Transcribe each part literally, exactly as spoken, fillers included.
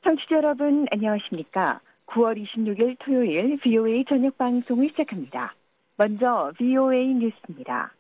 청취자 여러분 안녕하십니까? 구월 이십육일 토요일 브이오에이 저녁 방송을 시작합니다. 먼저 브이오에이 뉴스입니다.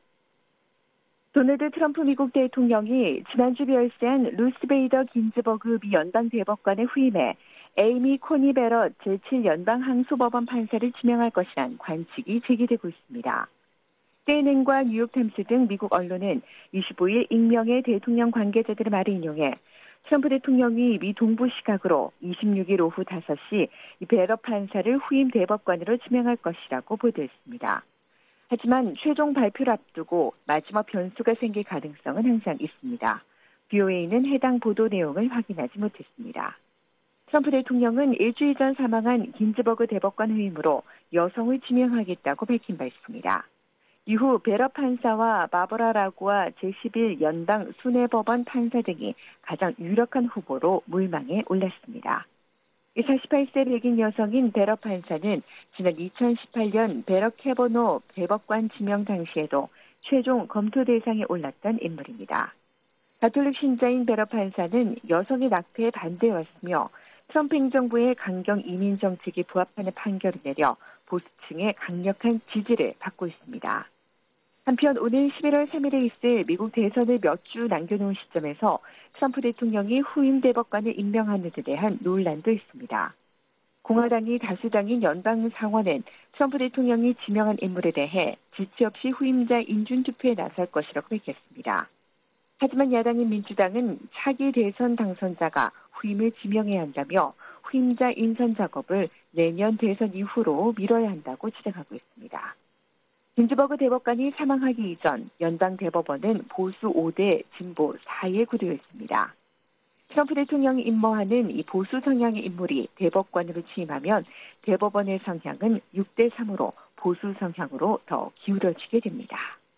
도널드 트럼프 미국 대통령이 지난주 별세한 루스 베이더 긴즈버그 미 연방 대법관의 후임에 에이미 코니 베럿 제칠 연방항소법원 판사를 지명할 것이란 관측이 제기되고 있습니다. 씨엔엔과 뉴욕타임스 등 미국 언론은 이십오일 익명의 대통령 관계자들의 말을 인용해 트럼프 대통령이 미 동부 시각으로 이십육일 오후 다섯 시 베럿 판사를 후임 대법관으로 지명할 것이라고 보도했습니다. 하지만 최종 발표를 앞두고 마지막 변수가 생길 가능성은 항상 있습니다. 브이오에이는 해당 보도 내용을 확인하지 못했습니다. 트럼프 대통령은 일주일 전 사망한 긴즈버그 대법관 후임으로 여성을 지명하겠다고 밝힌 바 있습니다. 이후 베럿 판사와 바버라 라구와 제십일 연방 순회법원 판사 등이 가장 유력한 후보로 물망에 올랐습니다. 사십팔 세 백인 여성인 베럿 판사는 지난 이천십팔년 베럿 캐버노 대법관 지명 당시에도 최종 검토 대상에 올랐던 인물입니다. 가톨릭 신자인 베럿 판사는 여성의 낙태에 반대해왔으며 트럼프 행정부의 강경 이민 정책에 부합하는 판결을 내려 보수층의 강력한 지지를 받고 있습니다. 한편 오늘 십일월 삼일에 있을 미국 대선을 몇 주 남겨놓은 시점에서 트럼프 대통령이 후임 대법관을 임명하는 데 대한 논란도 있습니다. 공화당이 다수당인 연방 상원은 트럼프 대통령이 지명한 인물에 대해 지체 없이 후임자 인준투표에 나설 것이라고 밝혔습니다. 하지만 야당인 민주당은 차기 대선 당선자가 후임을 지명해야 한다며 후임자 인선 작업을 내년 대선 이후로 미뤄야 한다고 지적하고 있습니다. 긴즈버그 대법관이 사망하기 이전 연방 대법원은 보수 오 대 진보 사에 구도했습니다. 트럼프 대통령이 임명하는 이 보수 성향의 인물이 대법관으로 취임하면 대법원의 성향은 육 대 삼으로 보수 성향으로 더 기울어지게 됩니다.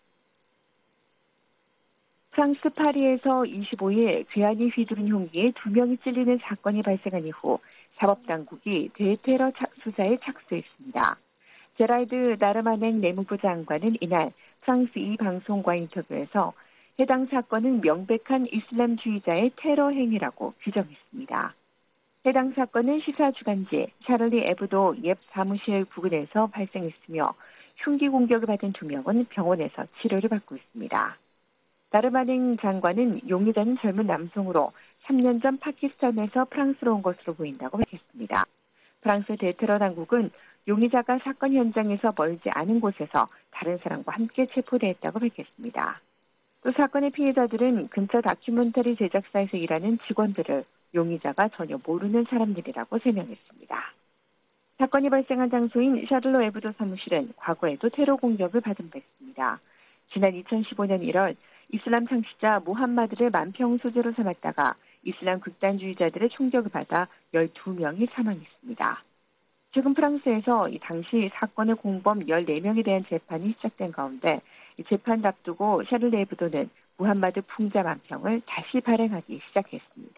프랑스 파리에서 이십오일 괴한이 휘두른 흉기에 두 명이 찔리는 사건이 발생한 이후 사법당국이 대테러 수사에 착수했습니다. 제랄드 나르마넨 내무부 장관은 이날 프랑스 이 방송과 인터뷰에서 해당 사건은 명백한 이슬람주의자의 테러 행위라고 규정했습니다. 해당 사건은 시사주간지 샤를리 에브도 옛 사무실 부근에서 발생했으며 흉기 공격을 받은 두 명은 병원에서 치료를 받고 있습니다. 나르마넨 장관은 용의자는 젊은 남성으로 삼 년 전 파키스탄에서 프랑스로 온 것으로 보인다고 밝혔습니다. 프랑스 대테러 당국은 용의자가 사건 현장에서 멀지 않은 곳에서 다른 사람과 함께 체포됐다고 밝혔습니다. 또 사건의 피해자들은 근처 다큐멘터리 제작사에서 일하는 직원들을 용의자가 전혀 모르는 사람들이라고 설명했습니다. 사건이 발생한 장소인 샤를로 에브도 사무실은 과거에도 테러 공격을 받은 바 있습니다. 지난 이천십오년 일월 이슬람 창시자 무함마드를 만평 소재로 삼았다가 이슬람 극단주의자들의 총격을 받아 열두 명이 사망했습니다. 최근 프랑스에서 이 당시 사건의 공범 열네 명에 대한 재판이 시작된 가운데 이 재판 앞두고 샤를리 에브도는 무함마드 풍자 만평을 다시 발행하기 시작했습니다.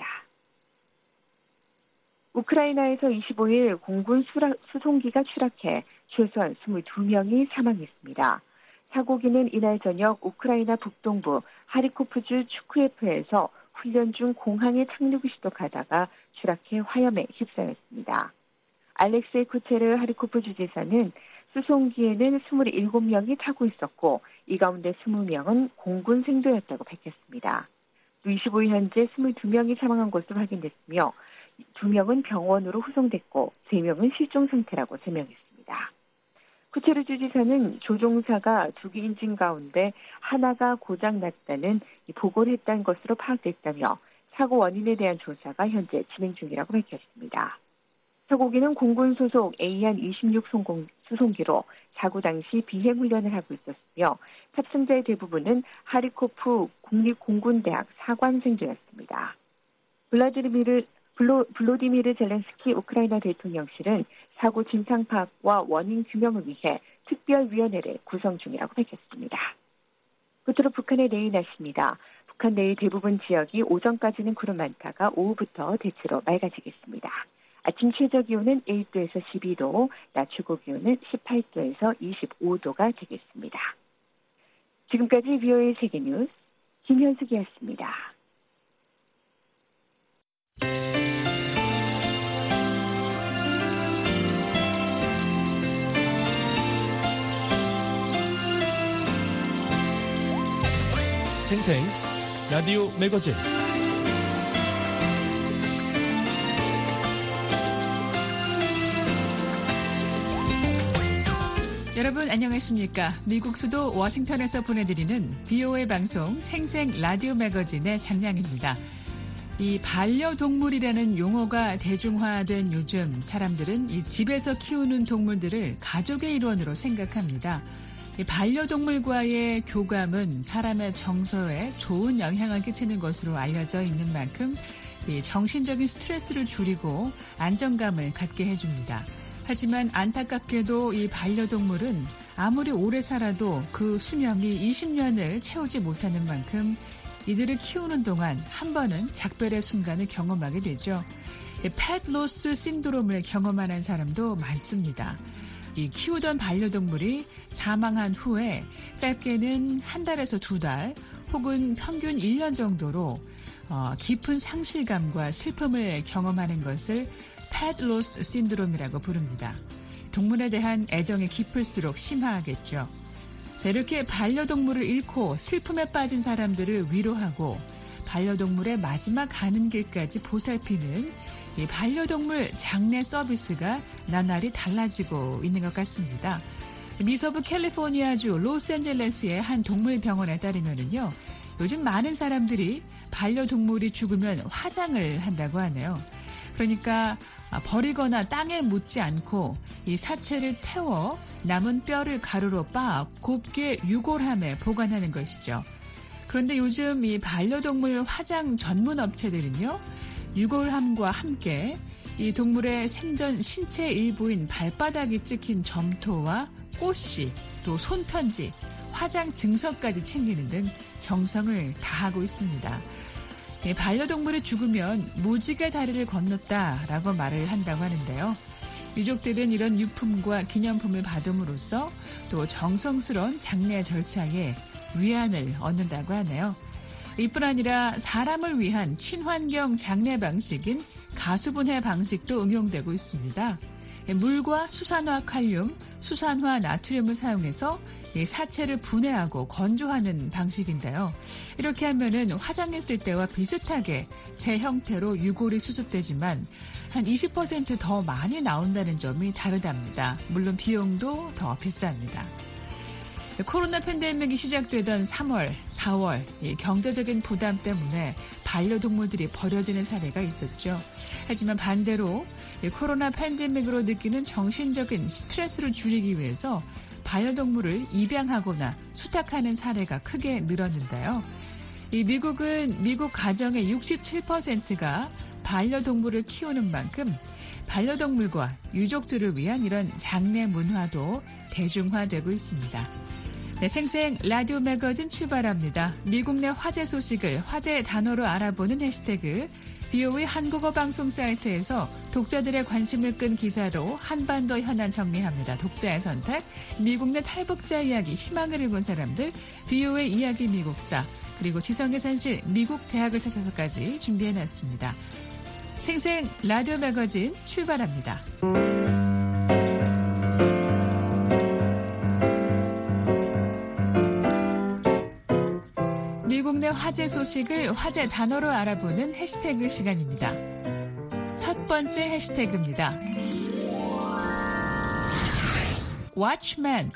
우크라이나에서 이십오일 공군 수락, 수송기가 추락해 최소한 이십이 명이 사망했습니다. 사고기는 이날 저녁 우크라이나 북동부 하리코프주 추크예프에서 훈련 중 공항에 착륙을 시도하다가 추락해 화염에 휩싸였습니다. 알렉세이 쿠체르 하리코프 주지사는 수송기에는 이십칠 명이 타고 있었고 이 가운데 이십 명은 공군 생도였다고 밝혔습니다. 또 이십오일 현재 이십이 명이 사망한 것으로 확인됐으며 두 명은 병원으로 후송됐고 세 명은 실종 상태라고 설명했습니다. 쿠체르 주지사는 조종사가 두 개 인진 가운데 하나가 고장났다는 보고를 했다는 것으로 파악됐다며 사고 원인에 대한 조사가 현재 진행 중이라고 밝혔습니다. 사고기는 공군 소속 에이안 이십육 송공, 수송기로 사고 당시 비행훈련을 하고 있었으며 탑승자의 대부분은 하리코프 국립공군대학 사관생들이었습니다. 블라디미르 블로, 블로디미르 젤렌스키 우크라이나 대통령실은 사고 진상 파악과 원인 규명을 위해 특별위원회를 구성 중이라고 밝혔습니다. 끝으로 북한의 내일 날씨입니다. 북한 내일 대부분 지역이 오전까지는 구름 많다가 오후부터 대체로 맑아지겠습니다. 아침 최저 기온은 일 도에서 십이 도, 낮 최고 기온은 십팔 도에서 이십오 도가 되겠습니다. 지금까지 브이오에이 세계뉴스 김현숙이었습니다. 생생 라디오 매거진. 여러분 안녕하십니까? 미국 수도 워싱턴에서 보내드리는 비오에이 방송 생생 라디오 매거진의 장량입니다. 이 반려동물이라는 용어가 대중화된 요즘 사람들은 이 집에서 키우는 동물들을 가족의 일원으로 생각합니다. 이 반려동물과의 교감은 사람의 정서에 좋은 영향을 끼치는 것으로 알려져 있는 만큼 이 정신적인 스트레스를 줄이고 안정감을 갖게 해줍니다. 하지만 안타깝게도 이 반려동물은 아무리 오래 살아도 그 수명이 이십 년을 채우지 못하는 만큼 이들을 키우는 동안 한 번은 작별의 순간을 경험하게 되죠. 펫 로스 신드롬을 경험하는 사람도 많습니다. 이 키우던 반려동물이 사망한 후에 짧게는 한 달에서 두 달 혹은 평균 일 년 정도로 어, 깊은 상실감과 슬픔을 경험하는 것을 펫 로스 신드롬이라고 부릅니다. 동물에 대한 애정이 깊을수록 심화하겠죠. 자, 이렇게 반려동물을 잃고 슬픔에 빠진 사람들을 위로하고 반려동물의 마지막 가는 길까지 보살피는 이 반려동물 장례 서비스가 나날이 달라지고 있는 것 같습니다. 미서부 캘리포니아주 로스앤젤레스의 한 동물병원에 따르면요, 요즘 많은 사람들이 반려동물이 죽으면 화장을 한다고 하네요. 그러니까 버리거나 땅에 묻지 않고 이 사체를 태워 남은 뼈를 가루로 빻아 곱게 유골함에 보관하는 것이죠. 그런데 요즘 이 반려동물 화장 전문 업체들은요, 유골함과 함께 이 동물의 생전 신체 일부인 발바닥이 찍힌 점토와 꽃씨, 또 손편지, 화장 증서까지 챙기는 등 정성을 다하고 있습니다. 반려동물이 죽으면 무지개 다리를 건넜다라고 말을 한다고 하는데요. 유족들은 이런 유품과 기념품을 받음으로써 또 정성스러운 장례 절차에 위안을 얻는다고 하네요. 이뿐 아니라 사람을 위한 친환경 장례 방식인 가수분해 방식도 응용되고 있습니다. 물과 수산화 칼륨, 수산화 나트륨을 사용해서 사체를 분해하고 건조하는 방식인데요. 이렇게 하면은 화장했을 때와 비슷하게 제 형태로 유골이 수습되지만 한 이십 퍼센트 더 많이 나온다는 점이 다르답니다. 물론 비용도 더 비쌉니다. 코로나 팬데믹이 시작되던 삼월, 사월 경제적인 부담 때문에 반려동물들이 버려지는 사례가 있었죠. 하지만 반대로 코로나 팬데믹으로 느끼는 정신적인 스트레스를 줄이기 위해서 반려동물을 입양하거나 수탁하는 사례가 크게 늘었는데요. 이 미국은 미국 가정의 육십칠 퍼센트가 반려동물을 키우는 만큼 반려동물과 유족들을 위한 이런 장례 문화도 대중화되고 있습니다. 네, 생생 라디오 매거진 출발합니다. 미국 내 화제 소식을 화제 단어로 알아보는 해시태그 비오에이 한국어 방송 사이트에서 독자들의 관심을 끈 기사로 한반도 현안 정리합니다. 독자의 선택, 미국 내 탈북자 이야기, 희망을 읽은 사람들, 비오에이 이야기 미국사, 그리고 지성의 산실 미국 대학을 찾아서까지 준비해놨습니다. 생생 라디오 매거진 출발합니다. 미국 내 화제 소식을 화제 단어로 알아보는 해시태그 시간입니다. 첫 번째 해시태그입니다. Watchman.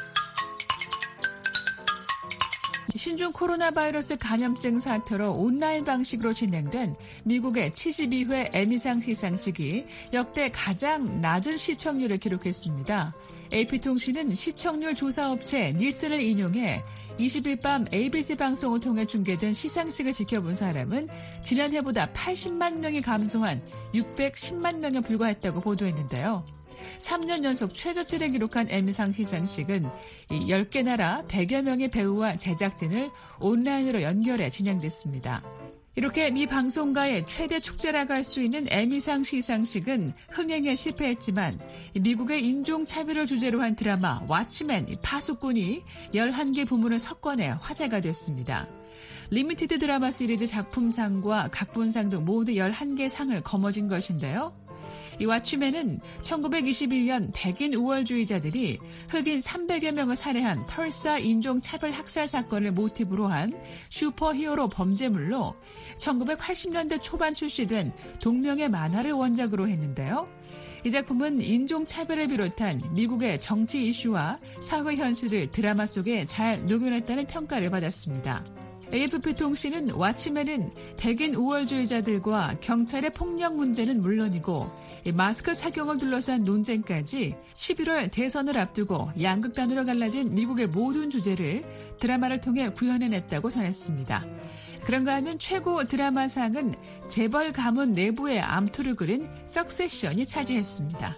신종 코로나 바이러스 감염증 사태로 온라인 방식으로 진행된 미국의 칠십이 회 에미상 시상식이 역대 가장 낮은 시청률을 기록했습니다. 에이피통신은 시청률 조사업체 닐슨을 인용해 이십 일 밤 에이비씨 방송을 통해 중계된 시상식을 지켜본 사람은 지난해보다 팔십만 명이 감소한 육백십만 명에 불과했다고 보도했는데요. 삼 년 연속 최저치를 기록한 에미상 시상식은 열 개 나라 백여 명의 배우와 제작진을 온라인으로 연결해 진행됐습니다. 이렇게 미 방송가의 최대 축제라고 할 수 있는 에미상 시상식은 흥행에 실패했지만 미국의 인종차별을 주제로 한 드라마 왓츠맨 파수꾼이 열한 개 부문을 석권해 화제가 됐습니다. 리미티드 드라마 시리즈 작품상과 각본상 등 모두 열한 개 상을 거머쥔 것인데요. 이 왓츠맨은 천구백이십일 년 백인 우월주의자들이 흑인 삼백여 명을 살해한 털사 인종차별 학살 사건을 모티브로 한 슈퍼히어로 범죄물로 천구백팔십 년대 초반 출시된 동명의 만화를 원작으로 했는데요. 이 작품은 인종차별을 비롯한 미국의 정치 이슈와 사회 현실을 드라마 속에 잘 녹여냈다는 평가를 받았습니다. 에이에프피-통신은 왓츠맨은 백인 우월주의자들과 경찰의 폭력 문제는 물론이고 마스크 착용을 둘러싼 논쟁까지 십일월 대선을 앞두고 양극단으로 갈라진 미국의 모든 주제를 드라마를 통해 구현해냈다고 전했습니다. 그런가 하면 최고 드라마상은 재벌 가문 내부의 암투를 그린 석세션이 차지했습니다.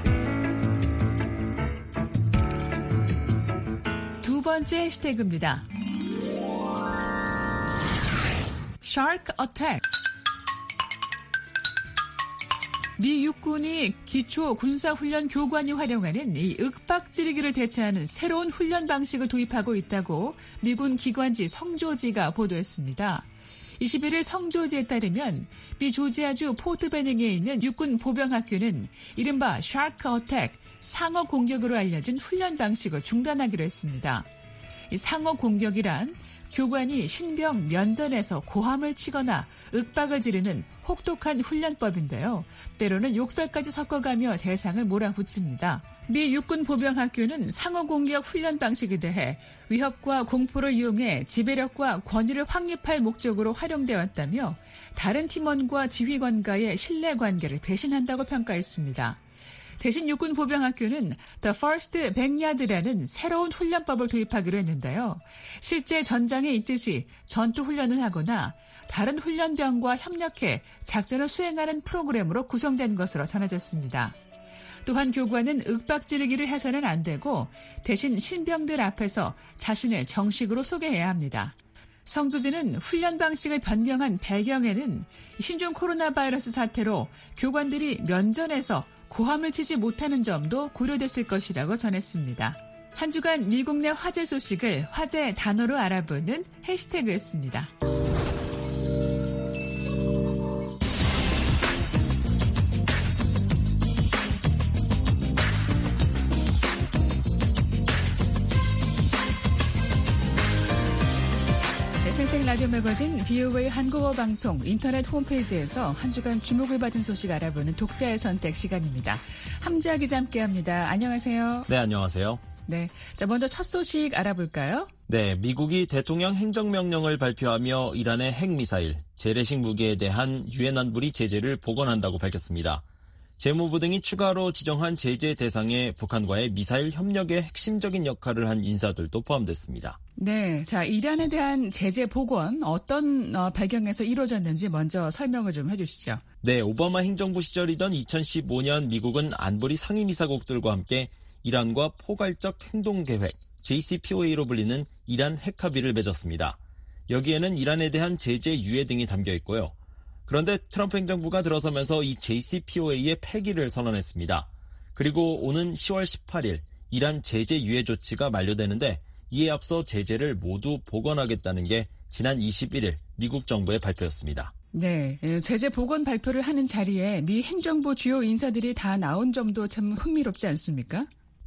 두 번째 해시태그입니다. Shark Attack. 미 육군이 기초 군사훈련 교관이 활용하는 이 윽박지르기를 대체하는 새로운 훈련 방식을 도입하고 있다고 미군 기관지 성조지가 보도했습니다. 이십일 일 성조지에 따르면 미 조지아주 포트베닝에 있는 육군 보병학교는 이른바 Shark Attack, 상어 공격으로 알려진 훈련 방식을 중단하기로 했습니다. 이 상어 공격이란 교관이 신병 면전에서 고함을 치거나 윽박을 지르는 혹독한 훈련법인데요. 때로는 욕설까지 섞어가며 대상을 몰아붙입니다. 미 육군 보병학교는 상어 공격 훈련 방식에 대해 위협과 공포를 이용해 지배력과 권위를 확립할 목적으로 활용되어 왔다며 다른 팀원과 지휘관과의 신뢰관계를 배신한다고 평가했습니다. 대신 육군 보병학교는 The First 백야드라는 새로운 훈련법을 도입하기로 했는데요. 실제 전장에 있듯이 전투 훈련을 하거나 다른 훈련병과 협력해 작전을 수행하는 프로그램으로 구성된 것으로 전해졌습니다. 또한 교관은 윽박지르기를 해서는 안 되고 대신 신병들 앞에서 자신을 정식으로 소개해야 합니다. 성조지는 훈련 방식을 변경한 배경에는 신종 코로나 바이러스 사태로 교관들이 면전에서 고함을 치지 못하는 점도 고려됐을 것이라고 전했습니다. 한 주간 미국 내 화제 소식을 화제 단어로 알아보는 해시태그였습니다. 생생 라디오 매거진 비오에이 한국어 방송 인터넷 홈페이지에서 한 주간 주목을 받은 소식 알아보는 독자의 선택 시간입니다. 함지아 기자 함께합니다. 안녕하세요. 네, 안녕하세요. 네, 자 먼저 첫 소식 알아볼까요? 네, 미국이 대통령 행정명령을 발표하며 이란의 핵미사일, 재래식 무기에 대한 유엔 안보리 제재를 복원한다고 밝혔습니다. 재무부 등이 추가로 지정한 제재 대상에 북한과의 미사일 협력의 핵심적인 역할을 한 인사들도 포함됐습니다. 네, 자 이란에 대한 제재 복원 어떤 어, 배경에서 이루어졌는지 먼저 설명을 좀 해주시죠. 네, 오바마 행정부 시절이던 이천십오 년 미국은 안보리 상임이사국들과 함께 이란과 포괄적 행동계획, 제이씨피오에이로 불리는 이란 핵합의를 맺었습니다. 여기에는 이란에 대한 제재 유예 등이 담겨 있고요. 그런데 트럼프 행정부가 들어서면서 이 제이씨피오에이의 폐기를 선언했습니다. 그리고 오는 시월 십팔일 이란 제재 유예 조치가 만료되는데 이에 앞서 제재를 모두 복원하겠다는 게 지난 이십일일 미국 정부의 발표였습니다. 네, 제재 복원 발표를 하는 자리에 미 행정부 주요 인사들이 다 나온 점도 참 흥미롭지 않습니까?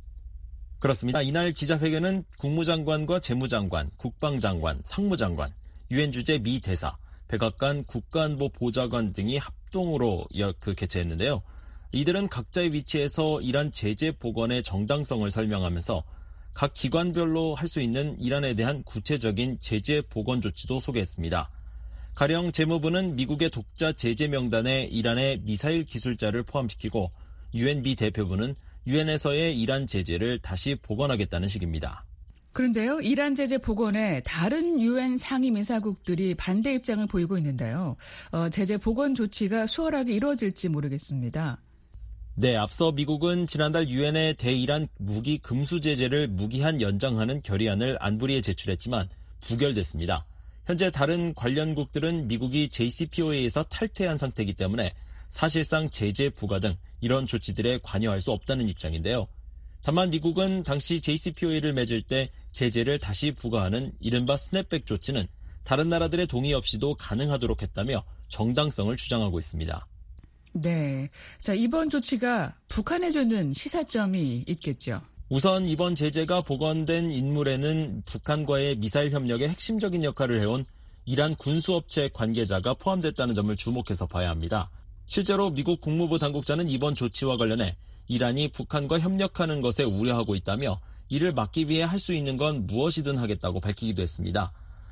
그렇습니다. 이날 기자회견은 국무장관과 재무장관, 국방장관, 상무장관, 유엔 주재 미 대사, 백악관 국가안보보좌관 등이 합동으로 그 개최했는데요. 이들은 각자의 위치에서 이란 제재 복원의 정당성을 설명하면서 각 기관별로 할 수 있는 이란에 대한 구체적인 제재 복원 조치도 소개했습니다. 가령 재무부는 미국의 독자 제재 명단에 이란의 미사일 기술자를 포함시키고 유엔 미 대표부는 유엔에서의 이란 제재를 다시 복원하겠다는 식입니다. 그런데요, 이란 제재 복원에 다른 유엔 상임이사국들이 반대 입장을 보이고 있는데요. 어, 제재 복원 조치가 수월하게 이루어질지 모르겠습니다. 네, 앞서 미국은 지난달 유엔의 대이란 무기 금수 제재를 무기한 연장하는 결의안을 안보리에 제출했지만 부결됐습니다. 현재 다른 관련국들은 미국이 제이씨피오에이에서 탈퇴한 상태이기 때문에 사실상 제재 부과 등 이런 조치들에 관여할 수 없다는 입장인데요. 다만 미국은 당시 제이씨피오에이를 맺을 때 제재를 다시 부과하는 이른바 스냅백 조치는 다른 나라들의 동의 없이도 가능하도록 했다며 정당성을 주장하고 있습니다. 네. 자, 이번 조치가 북한에 주는 시사점이 있겠죠. 우선 이번 제재가 복원된 인물에는 북한과의 미사일 협력에 핵심적인 역할을 해온 이란 군수업체 관계자가 포함됐다는 점을 주목해서 봐야 합니다. 실제로 미국 국무부 당국자는 이번 조치와 관련해 이란이 북한과 협력하는 것에 우려하고 있다며 이를 막기 위해 할 수 있는 건 무엇이든 하겠다고 밝히기도 했습니다.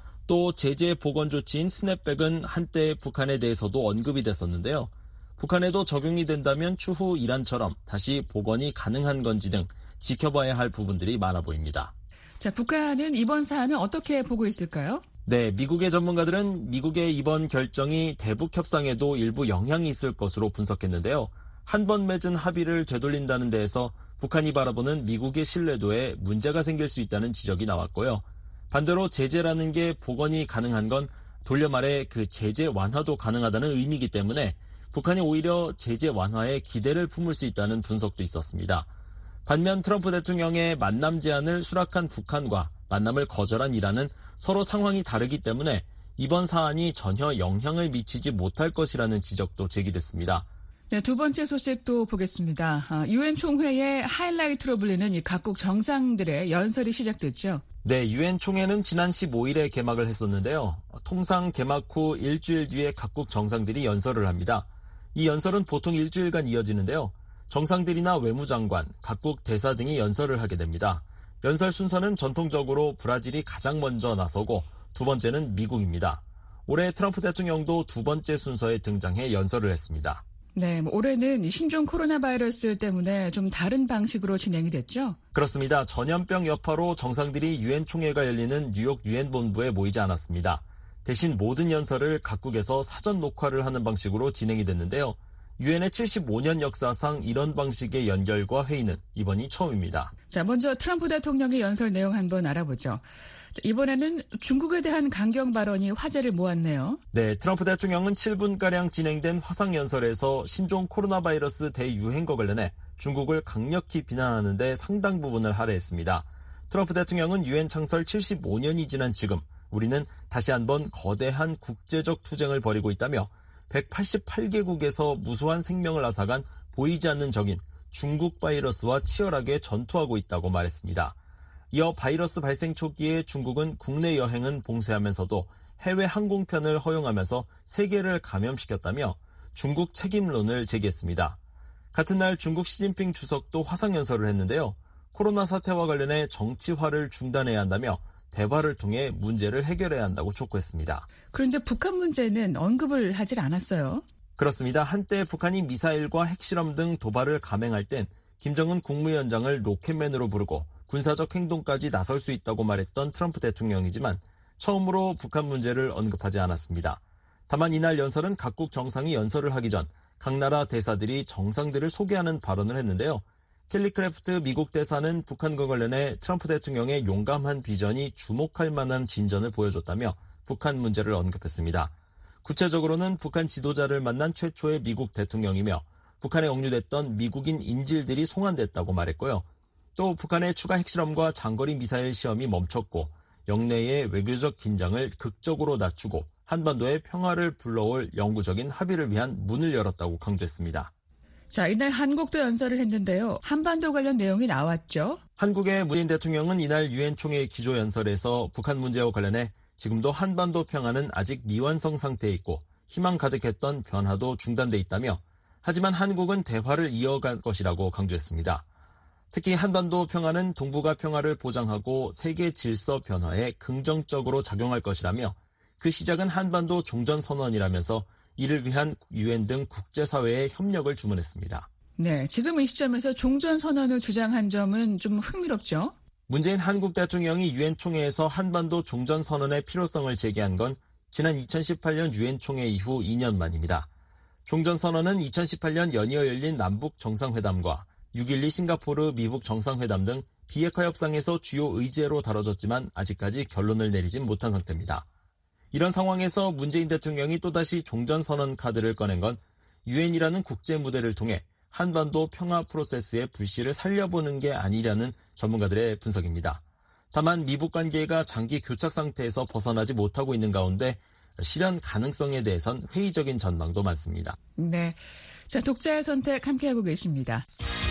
또 제재 복원 조치인 스냅백은 한때 북한에 대해서도 언급이 됐었는데요. 북한에도 적용이 된다면 추후 이란처럼 다시 복원이 가능한 건지 등 지켜봐야 할 부분들이 많아 보입니다. 자, 북한은 이번 사안을 어떻게 보고 있을까요? 네, 미국의 전문가들은 미국의 이번 결정이 대북 협상에도 일부 영향이 있을 것으로 분석했는데요. 한 번 맺은 합의를 되돌린다는 데에서 북한이 바라보는 미국의 신뢰도에 문제가 생길 수 있다는 지적이 나왔고요. 반대로 제재라는 게 복원이 가능한 건 돌려 말해 그 제재 완화도 가능하다는 의미이기 때문에 북한이 오히려 제재 완화에 기대를 품을 수 있다는 분석도 있었습니다. 반면 트럼프 대통령의 만남 제안을 수락한 북한과 만남을 거절한 이란은 서로 상황이 다르기 때문에 이번 사안이 전혀 영향을 미치지 못할 것이라는 지적도 제기됐습니다. 네, 두 번째 소식도 보겠습니다. 유엔 총회의 하이라이트로 불리는 이 각국 정상들의 연설이 시작됐죠. 네, 유엔 총회는 지난 십오일에 개막을 했었는데요. 통상 개막 후 일주일 뒤에 각국 정상들이 연설을 합니다. 이 연설은 보통 일주일간 이어지는데요. 정상들이나 외무장관, 각국 대사 등이 연설을 하게 됩니다. 연설 순서는 전통적으로 브라질이 가장 먼저 나서고 두 번째는 미국입니다. 올해 트럼프 대통령도 두 번째 순서에 등장해 연설을 했습니다. 네, 뭐 올해는 신종 코로나 바이러스 때문에 좀 다른 방식으로 진행이 됐죠? 그렇습니다. 전염병 여파로 정상들이 유엔 총회가 열리는 뉴욕 유엔 본부에 모이지 않았습니다. 대신 모든 연설을 각국에서 사전 녹화를 하는 방식으로 진행이 됐는데요. 유엔의 칠십오 년 역사상 이런 방식의 연결과 회의는 이번이 처음입니다. 자, 먼저 트럼프 대통령의 연설 내용 한번 알아보죠. 이번에는 중국에 대한 강경 발언이 화제를 모았네요. 네, 트럼프 대통령은 칠 분가량 진행된 화상 연설에서 신종 코로나 바이러스 대유행과 관련해 중국을 강력히 비난하는 데 상당 부분을 할애했습니다. 트럼프 대통령은 유엔 창설 칠십오 년이 지난 지금 우리는 다시 한번 거대한 국제적 투쟁을 벌이고 있다며 백팔십팔 개국에서 무수한 생명을 앗아간 보이지 않는 적인 중국 바이러스와 치열하게 전투하고 있다고 말했습니다. 이어 바이러스 발생 초기에 중국은 국내 여행은 봉쇄하면서도 해외 항공편을 허용하면서 세계를 감염시켰다며 중국 책임론을 제기했습니다. 같은 날 중국 시진핑 주석도 화상연설을 했는데요. 코로나 사태와 관련해 정치화를 중단해야 한다며 대화를 통해 문제를 해결해야 한다고 촉구했습니다. 그런데 북한 문제는 언급을 하질 않았어요. 그렇습니다. 한때 북한이 미사일과 핵실험 등 도발을 감행할 땐 김정은 국무위원장을 로켓맨으로 부르고 군사적 행동까지 나설 수 있다고 말했던 트럼프 대통령이지만 처음으로 북한 문제를 언급하지 않았습니다. 다만 이날 연설은 각국 정상이 연설을 하기 전 각 나라 대사들이 정상들을 소개하는 발언을 했는데요. 켈리 크래프트 미국 대사는 북한과 관련해 트럼프 대통령의 용감한 비전이 주목할 만한 진전을 보여줬다며 북한 문제를 언급했습니다. 구체적으로는 북한 지도자를 만난 최초의 미국 대통령이며 북한에 억류됐던 미국인 인질들이 송환됐다고 말했고요. 또 북한의 추가 핵실험과 장거리 미사일 시험이 멈췄고 영내의 외교적 긴장을 극적으로 낮추고 한반도의 평화를 불러올 영구적인 합의를 위한 문을 열었다고 강조했습니다. 자, 이날 한국도 연설을 했는데요. 한반도 관련 내용이 나왔죠. 한국의 문재인 대통령은 이날 유엔 총회 기조연설에서 북한 문제와 관련해 지금도 한반도 평화는 아직 미완성 상태에 있고 희망 가득했던 변화도 중단돼 있다며 하지만 한국은 대화를 이어갈 것이라고 강조했습니다. 특히 한반도 평화는 동북아 평화를 보장하고 세계 질서 변화에 긍정적으로 작용할 것이라며 그 시작은 한반도 종전선언이라면서 이를 위한 유엔 등 국제사회의 협력을 주문했습니다. 네, 지금 이 시점에서 종전선언을 주장한 점은 좀 흥미롭죠? 문재인 한국 대통령이 유엔 총회에서 한반도 종전선언의 필요성을 제기한 건 지난 이천십팔 년 유엔 총회 이후 이 년 만입니다. 종전선언은 이천십팔 년 연이어 열린 남북 정상회담과 육 일이 싱가포르 미북 정상회담 등 비핵화 협상에서 주요 의제로 다뤄졌지만 아직까지 결론을 내리진 못한 상태입니다. 이런 상황에서 문재인 대통령이 또다시 종전선언 카드를 꺼낸 건 유엔이라는 국제 무대를 통해 한반도 평화 프로세스의 불씨를 살려보는 게 아니라는 전문가들의 분석입니다. 다만 미북 관계가 장기 교착 상태에서 벗어나지 못하고 있는 가운데 실현 가능성에 대해선 회의적인 전망도 많습니다. 네. 자, 독자의 선택 함께하고 계십니다.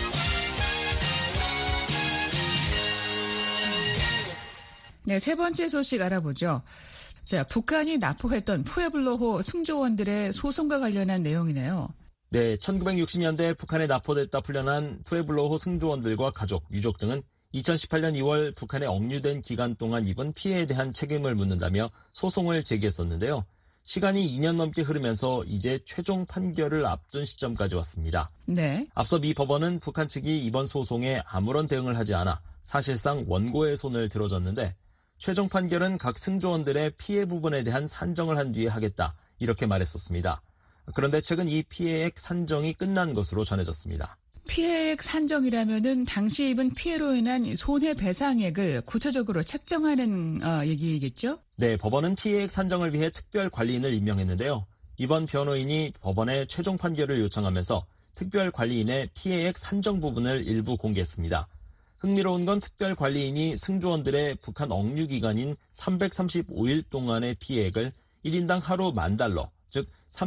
네, 세 번째 소식 알아보죠. 자, 북한이 납포했던 푸에블로호 승조원들의 소송과 관련한 내용이네요. 네, 천구백육십 년대 북한에 납포됐다 풀려난 푸에블로호 승조원들과 가족, 유족 등은 이천십팔 년 이월 북한에 억류된 기간 동안 입은 피해에 대한 책임을 묻는다며 소송을 제기했었는데요. 시간이 이 년 넘게 흐르면서 이제 최종 판결을 앞둔 시점까지 왔습니다. 네. 앞서 미 법원은 북한 측이 이번 소송에 아무런 대응을 하지 않아 사실상 원고의 손을 들어줬는데 최종 판결은 각 승조원들의 피해 부분에 대한 산정을 한 뒤에 하겠다 이렇게 말했었습니다. 그런데 최근 이 피해액 산정이 끝난 것으로 전해졌습니다. 피해액 산정이라면은 당시 입은 피해로 인한 손해배상액을 구체적으로 책정하는 어, 얘기겠죠? 네, 법원은 피해액 산정을 위해 특별 관리인을 임명했는데요. 이번 변호인이 법원에 최종 판결을 요청하면서 특별 관리인의 피해액 산정 부분을 일부 공개했습니다. 흥미로운 건 특별 관리인이 승조원들의 북한 억류 기간인 삼백삼십오 일 동안의 피해액을 일 인당 하루 만 달러, 즉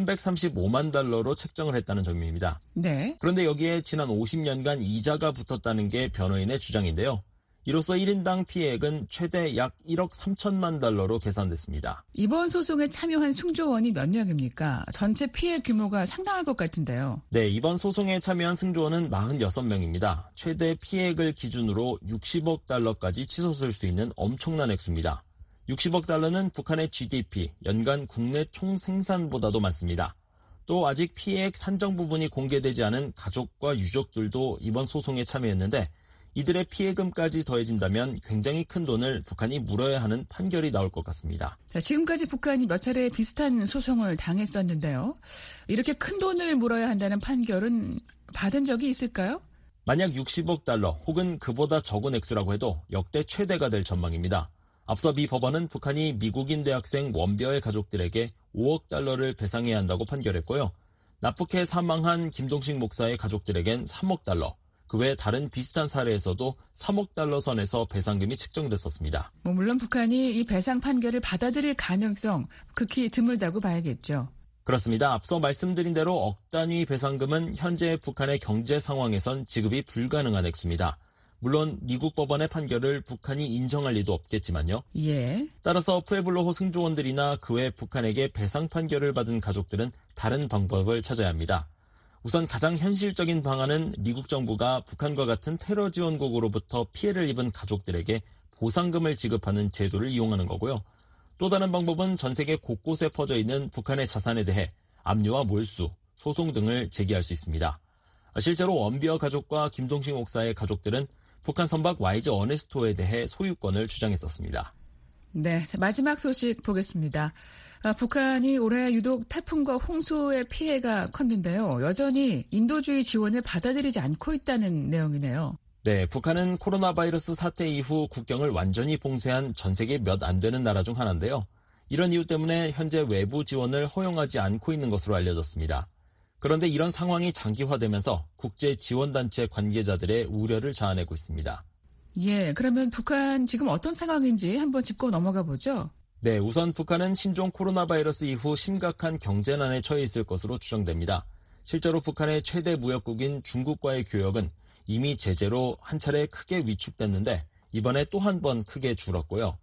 삼백삼십오만 달러로 책정을 했다는 점입니다. 네. 그런데 여기에 지난 오십 년간 이자가 붙었다는 게 변호인의 주장인데요. 이로써 일 인당 피해액은 최대 약 일억 삼천만 달러로 계산됐습니다. 이번 소송에 참여한 승조원이 몇 명입니까? 전체 피해 규모가 상당할 것 같은데요. 네, 이번 소송에 참여한 승조원은 사십육 명입니다. 최대 피해액을 기준으로 육십억 달러까지 치솟을 수 있는 엄청난 액수입니다. 육십억 달러는 북한의 지디피, 연간 국내 총생산보다도 많습니다. 또 아직 피해액 산정 부분이 공개되지 않은 가족과 유족들도 이번 소송에 참여했는데 이들의 피해금까지 더해진다면 굉장히 큰 돈을 북한이 물어야 하는 판결이 나올 것 같습니다. 자, 지금까지 북한이 몇 차례 비슷한 소송을 당했었는데요. 이렇게 큰 돈을 물어야 한다는 판결은 받은 적이 있을까요? 만약 육십억 달러 혹은 그보다 적은 액수라고 해도 역대 최대가 될 전망입니다. 앞서 미 법원은 북한이 미국인 대학생 원벼의 가족들에게 오억 달러를 배상해야 한다고 판결했고요. 납북해 사망한 김동식 목사의 가족들에겐 삼억 달러, 그 외 다른 비슷한 사례에서도 삼억 달러 선에서 배상금이 책정됐었습니다. 뭐 물론 북한이 이 배상 판결을 받아들일 가능성 극히 드물다고 봐야겠죠. 그렇습니다. 앞서 말씀드린 대로 억 단위 배상금은 현재 북한의 경제 상황에선 지급이 불가능한 액수입니다. 물론 미국 법원의 판결을 북한이 인정할 리도 없겠지만요. 예. 따라서 푸에블로호 승조원들이나 그 외 북한에게 배상 판결을 받은 가족들은 다른 방법을 찾아야 합니다. 우선 가장 현실적인 방안은 미국 정부가 북한과 같은 테러 지원국으로부터 피해를 입은 가족들에게 보상금을 지급하는 제도를 이용하는 거고요. 또 다른 방법은 전 세계 곳곳에 퍼져 있는 북한의 자산에 대해 압류와 몰수, 소송 등을 제기할 수 있습니다. 실제로 원비어 가족과 김동식 목사의 가족들은 북한 선박 와이즈 어네스토에 대해 소유권을 주장했었습니다. 네, 마지막 소식 보겠습니다. 아, 북한이 올해 유독 태풍과 홍수의 피해가 컸는데요. 여전히 인도주의 지원을 받아들이지 않고 있다는 내용이네요. 네, 북한은 코로나 바이러스 사태 이후 국경을 완전히 봉쇄한 전 세계 몇 안 되는 나라 중 하나인데요. 이런 이유 때문에 현재 외부 지원을 허용하지 않고 있는 것으로 알려졌습니다. 그런데 이런 상황이 장기화되면서 국제 지원단체 관계자들의 우려를 자아내고 있습니다. 예, 그러면 북한 지금 어떤 상황인지 한번 짚고 넘어가 보죠. 네, 우선 북한은 신종 코로나 바이러스 이후 심각한 경제난에 처해 있을 것으로 추정됩니다. 실제로 북한의 최대 무역국인 중국과의 교역은 이미 제재로 한 차례 크게 위축됐는데 이번에 또 한 번 크게 줄었고요.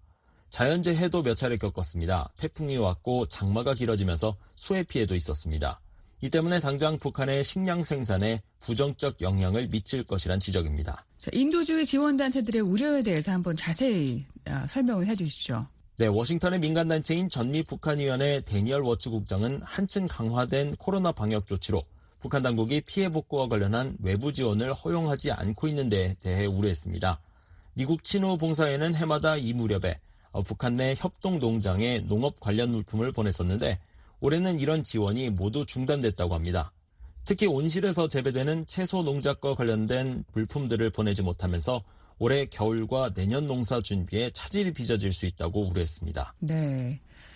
자연재해도 몇 차례 겪었습니다. 태풍이 왔고 장마가 길어지면서 수해 피해도 있었습니다. 이 때문에 당장 북한의 식량 생산에 부정적 영향을 미칠 것이란 지적입니다. 자, 인도주의 지원단체들의 우려에 대해서 한번 자세히 아, 설명을 해 주시죠. 네, 워싱턴의 민간단체인 전미북한위원회 데니얼 워츠 국장은 한층 강화된 코로나 방역 조치로 북한 당국이 피해 복구와 관련한 외부 지원을 허용하지 않고 있는 데 대해 우려했습니다. 미국 친후 봉사회는 해마다 이 무렵에 북한 내 협동 농장에 농업 관련 물품을 보냈었는데 올해는 이런 지원이 모두 중단됐다고 합니다. 특히 온실에서 재배되는 채소 농작과 관련된 물품들을 보내지 못하면서 올해 겨울과 내년 농사 준비에 차질이 빚어질 수 있다고 우려했습니다. 네.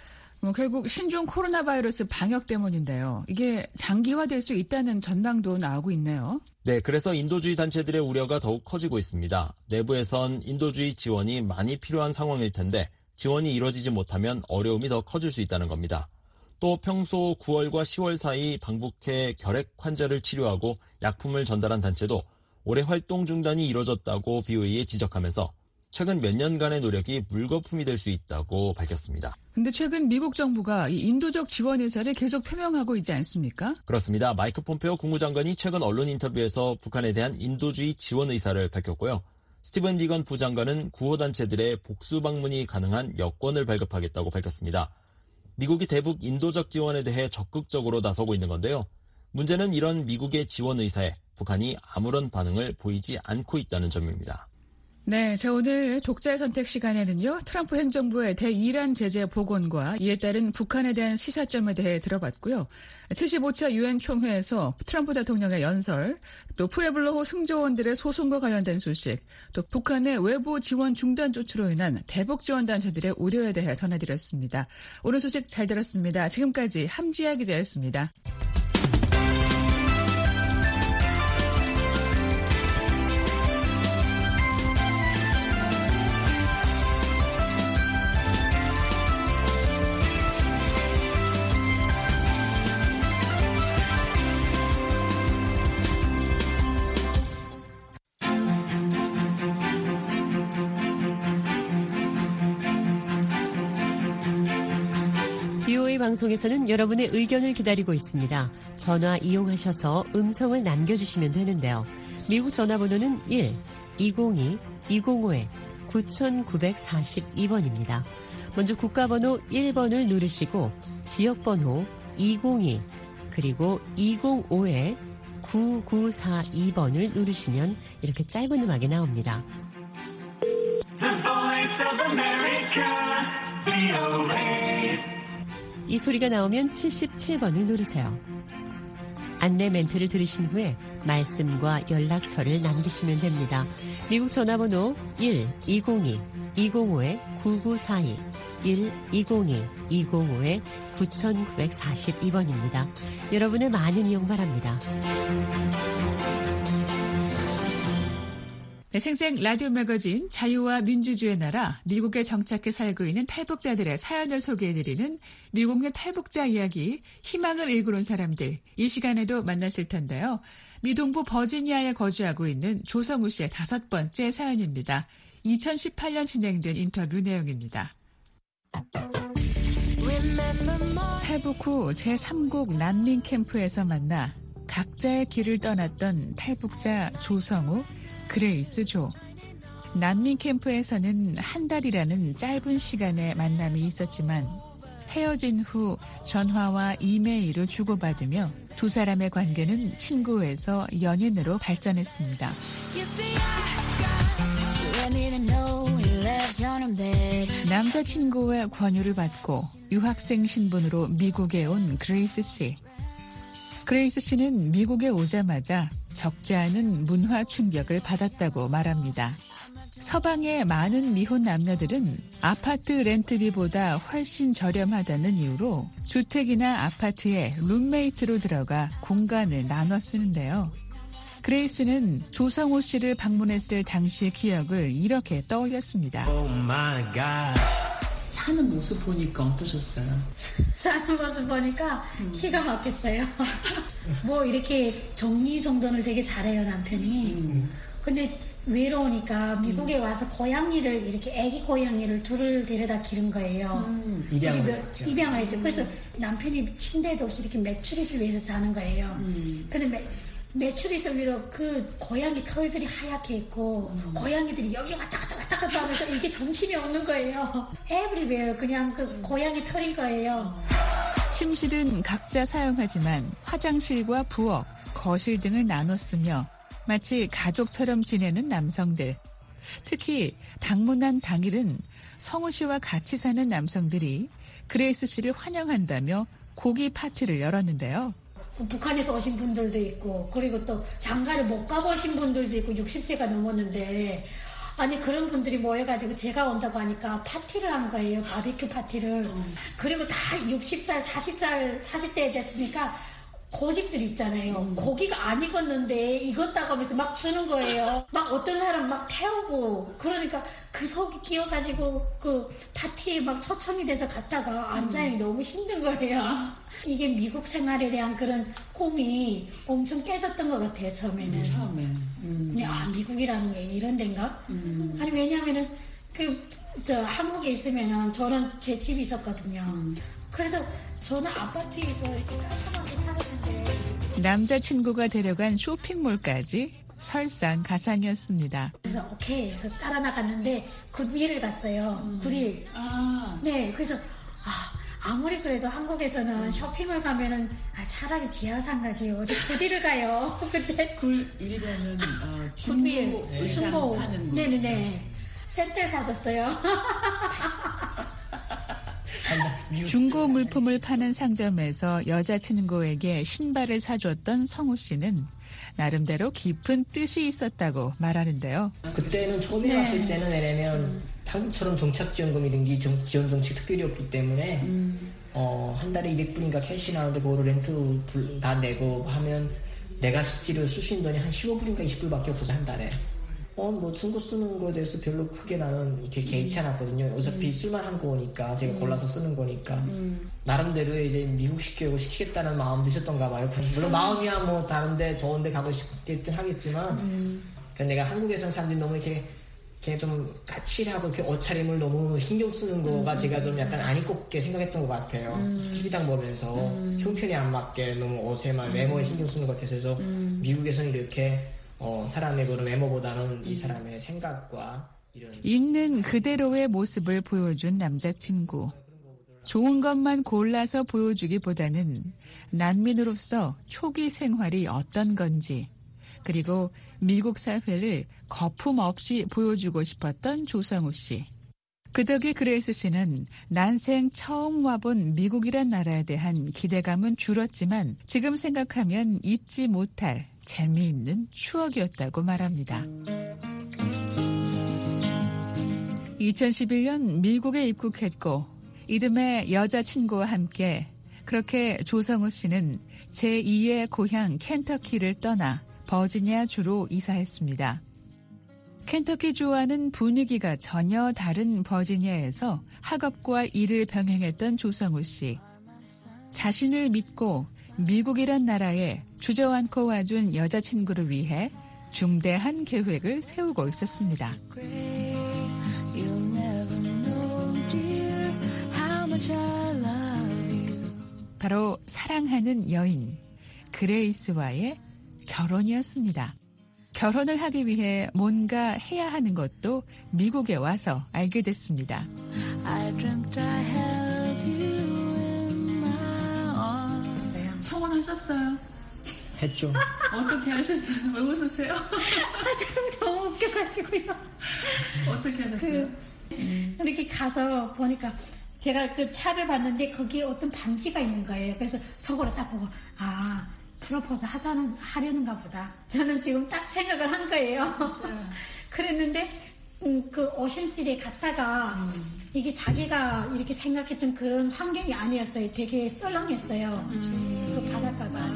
뭐 결국 신종 코로나 바이러스 방역 때문인데요. 이게 장기화될 수 있다는 전망도 나오고 있네요. 네, 그래서 인도주의 단체들의 우려가 더욱 커지고 있습니다. 내부에선 인도주의 지원이 많이 필요한 상황일 텐데 지원이 이루어지지 못하면 어려움이 더 커질 수 있다는 겁니다. 또 평소 구월과 시월 사이 방북해 결핵 환자를 치료하고 약품을 전달한 단체도 올해 활동 중단이 이뤄졌다고 비오에이에 지적하면서 최근 몇 년간의 노력이 물거품이 될 수 있다고 밝혔습니다. 근데 최근 미국 정부가 이 인도적 지원 의사를 계속 표명하고 있지 않습니까? 그렇습니다. 마이크 폼페오 국무장관이 최근 언론 인터뷰에서 북한에 대한 인도주의 지원 의사를 밝혔고요. 스티븐 비건 부장관은 구호단체들의 복수 방문이 가능한 여권을 발급하겠다고 밝혔습니다. 미국이 대북 인도적 지원에 대해 적극적으로 나서고 있는 건데요. 문제는 이런 미국의 지원 의사에 북한이 아무런 반응을 보이지 않고 있다는 점입니다. 네, 자 오늘 독자의 선택 시간에는요. 트럼프 행정부의 대이란 제재 복원과 이에 따른 북한에 대한 시사점에 대해 들어봤고요. 칠십오 차 유엔 총회에서 트럼프 대통령의 연설, 또 푸에블로호 승조원들의 소송과 관련된 소식, 또 북한의 외부 지원 중단 조치로 인한 대북 지원 단체들의 우려에 대해 전해드렸습니다. 오늘 소식 잘 들었습니다. 지금까지 함지아 기자였습니다. 비오에이 방송에서는 여러분의 의견을 기다리고 있습니다. 전화 이용하셔서 음성을 남겨주시면 되는데요. 미국 전화번호는 일 이공이 이공오 구구사이 번입니다. 먼저 국가번호 일 번을 누르시고 지역번호 이공이 그리고 이공오 구구사이 번을 누르시면 이렇게 짧은 음악이 나옵니다. The Voice of America, 비오에이. 이 소리가 나오면 칠십칠 번을 누르세요. 안내 멘트를 들으신 후에 말씀과 연락처를 남기시면 됩니다. 미국 전화번호 일 이공이 이공오 구구사이 일 이공이 이공오 구구사이 번입니다. 여러분의 많은 이용 바랍니다. 네, 생생 라디오 매거진 자유와 민주주의 나라 미국에 정착해 살고 있는 탈북자들의 사연을 소개해드리는 미국의 탈북자 이야기 희망을 일구는 사람들 이 시간에도 만나실 텐데요. 미동부 버지니아에 거주하고 있는 조성우 씨의 다섯 번째 사연입니다. 이천십팔 년 진행된 인터뷰 내용입니다. 탈북 후 제삼 곡 난민 캠프에서 만나 각자의 길을 떠났던 탈북자 조성우, 그레이스 조. 난민 캠프에서는 한 달이라는 짧은 시간의 만남이 있었지만 헤어진 후 전화와 이메일을 주고받으며 두 사람의 관계는 친구에서 연인으로 발전했습니다. 남자친구의 권유를 받고 유학생 신분으로 미국에 온 그레이스 씨. 그레이스 씨는 미국에 오자마자 적지 않은 문화 충격을 받았다고 말합니다. 서방의 많은 미혼 남녀들은 아파트 렌트비보다 훨씬 저렴하다는 이유로 주택이나 아파트에 룸메이트로 들어가 공간을 나눠 쓰는데요. 그레이스는 조성호 씨를 방문했을 당시의 기억을 이렇게 떠올렸습니다. Oh my God. 사는 모습 보니까 어떠셨어요? 사는 모습 보니까 음. 기가 막혔어요. 뭐 이렇게 정리정돈을 되게 잘해요, 남편이. 음. 근데 외로우니까 미국에 음. 와서 고양이를 이렇게 애기 고양이를 둘을 데려다 기른 거예요. 음. 입양을 했죠. 입양을 했죠. 그래서 남편이 침대도 없이 이렇게 매트리스를 위해서 자는 거예요. 음. 근데 매, 매트리스 위로 그 고양이 털들이 하얗게 있고 음. 고양이들이 여기 왔다 갔다 왔다 갔다 하면서 이게 정신이 없는 거예요. 에브리웨어 그냥 그 음. 고양이 털인 거예요. 침실은 각자 사용하지만 화장실과 부엌, 거실 등을 나눠 쓰며 마치 가족처럼 지내는 남성들. 특히 방문한 당일은 성우 씨와 같이 사는 남성들이 그레이스 씨를 환영한다며 고기 파티를 열었는데요. 북한에서 오신 분들도 있고 그리고 또 장가를 못 가보신 분들도 있고 육십 세가 넘었는데 아니 그런 분들이 모여가지고 제가 온다고 하니까 파티를 한 거예요. 바비큐 파티를. 음. 그리고 다 육십 살, 사십 살, 사십 대 됐으니까 고집들 있잖아요. 음. 고기가 안 익었는데 익었다고 하면서 막 주는 거예요. 막 어떤 사람 막 태우고 그러니까 그 속이 끼어가지고 그 파티에 막 초청이 돼서 갔다가 앉아야 음. 너무 힘든 거예요. 이게 미국 생활에 대한 그런 꿈이 엄청 깨졌던 것 같아요. 처음에는. 처음에. 음. 그냥 아 미국이라는 게 이런 데인가? 음. 아니 왜냐하면은 그 저 한국에 있으면은 저는 제 집이 있었거든요. 음. 그래서 저는 아파트에서 이렇게 깔끔하게 살았는데 남자친구가 데려간 쇼핑몰까지 설상가상이었습니다. 그래서 오케이 해서 따라 나갔는데 굿윌을 갔어요. 음. 굿윌. 아. 네, 그래서 아, 아무리 그래도 한국에서는 음. 쇼핑몰 가면은 아, 차라리 지하상 가지 어디 굿윌을 가요. 그때 굿윌이라는 어, 중고 의상 파는 곳. 네네네. 센터를 사줬어요. 중고 물품을 파는 상점에서 여자친구에게 신발을 사줬던 성우 씨는 나름대로 깊은 뜻이 있었다고 말하는데요. 그때는 처음에 네. 갔을 때는 왜냐면 음. 한국처럼 정착지원금 이런 게 지원 정책 특별히 없기 때문에 음. 어, 한 달에 이백 불인가 캐시 나오는데 그거를 렌트 다 내고 하면 내가 실제로 쓸 수 있는 돈이 한 십오 불인가 이십 불밖에 없어서 한 달에. 어, 뭐, 중고 쓰는 거에 대해서 별로 크게 나는 이렇게 개의치 않았거든요. 어차피 음. 쓸만한 거니까, 제가 음. 골라서 쓰는 거니까. 음. 나름대로 이제 미국식 교육을 시키겠다는 마음도 있었던가 봐요. 물론 마음이야 뭐, 다른데, 좋은데 가고 싶겠긴 하겠지만, 음. 그러니까 내가 한국에서는 사람들이 너무 이렇게, 이렇게 좀 까칠하고 이렇게 옷차림을 너무 신경 쓰는 거가 음. 제가 좀 약간 안 입곱게 생각했던 것 같아요. 음. 티비당 보면서 음. 형편이 안 맞게 너무 옷에만 외모에 신경 쓰는 것 같아서, 음. 미국에서는 이렇게 어, 사람의 그런 외모보다는 이 사람의 생각과 이런 있는 그대로의 모습을 보여준 남자친구. 좋은 것만 골라서 보여주기보다는 난민으로서 초기 생활이 어떤 건지 그리고 미국 사회를 거품 없이 보여주고 싶었던 조성우 씨. 그 덕에 그레이스 씨는 난생 처음 와본 미국이란 나라에 대한 기대감은 줄었지만 지금 생각하면 잊지 못할 재미있는 추억이었다고 말합니다. 이천십일 년 미국에 입국했고 이듬해 여자친구와 함께 그렇게 조성우 씨는 제이의 고향 켄터키를 떠나 버지니아주로 이사했습니다. 켄터키주와는 분위기가 전혀 다른 버지니아에서 학업과 일을 병행했던 조성우 씨. 자신을 믿고 미국이란 나라에 주저앉고 와준 여자친구를 위해 중대한 계획을 세우고 있었습니다. 바로 사랑하는 여인 그레이스와의 결혼이었습니다. 결혼을 하기 위해 뭔가 해야 하는 것도 미국에 와서 알게 됐습니다. 청혼하셨어요? 했죠. 어떻게 하셨어요? 왜 웃으세요? 너무 웃겨가지고요. 어떻게 하셨어요? 그, 음. 이렇게 가서 보니까 제가 그 차를 봤는데 거기에 어떤 반지가 있는 거예요. 그래서 속으로 딱 보고 아 프로포즈 하자는 하려는가 보다. 저는 지금 딱 생각을 한 거예요. 그랬는데 음, 그 오션시티에 갔다가 음. 이게 자기가 이렇게 생각했던 그런 환경이 아니었어요. 되게 썰렁했어요. 음. 그 바닷가가.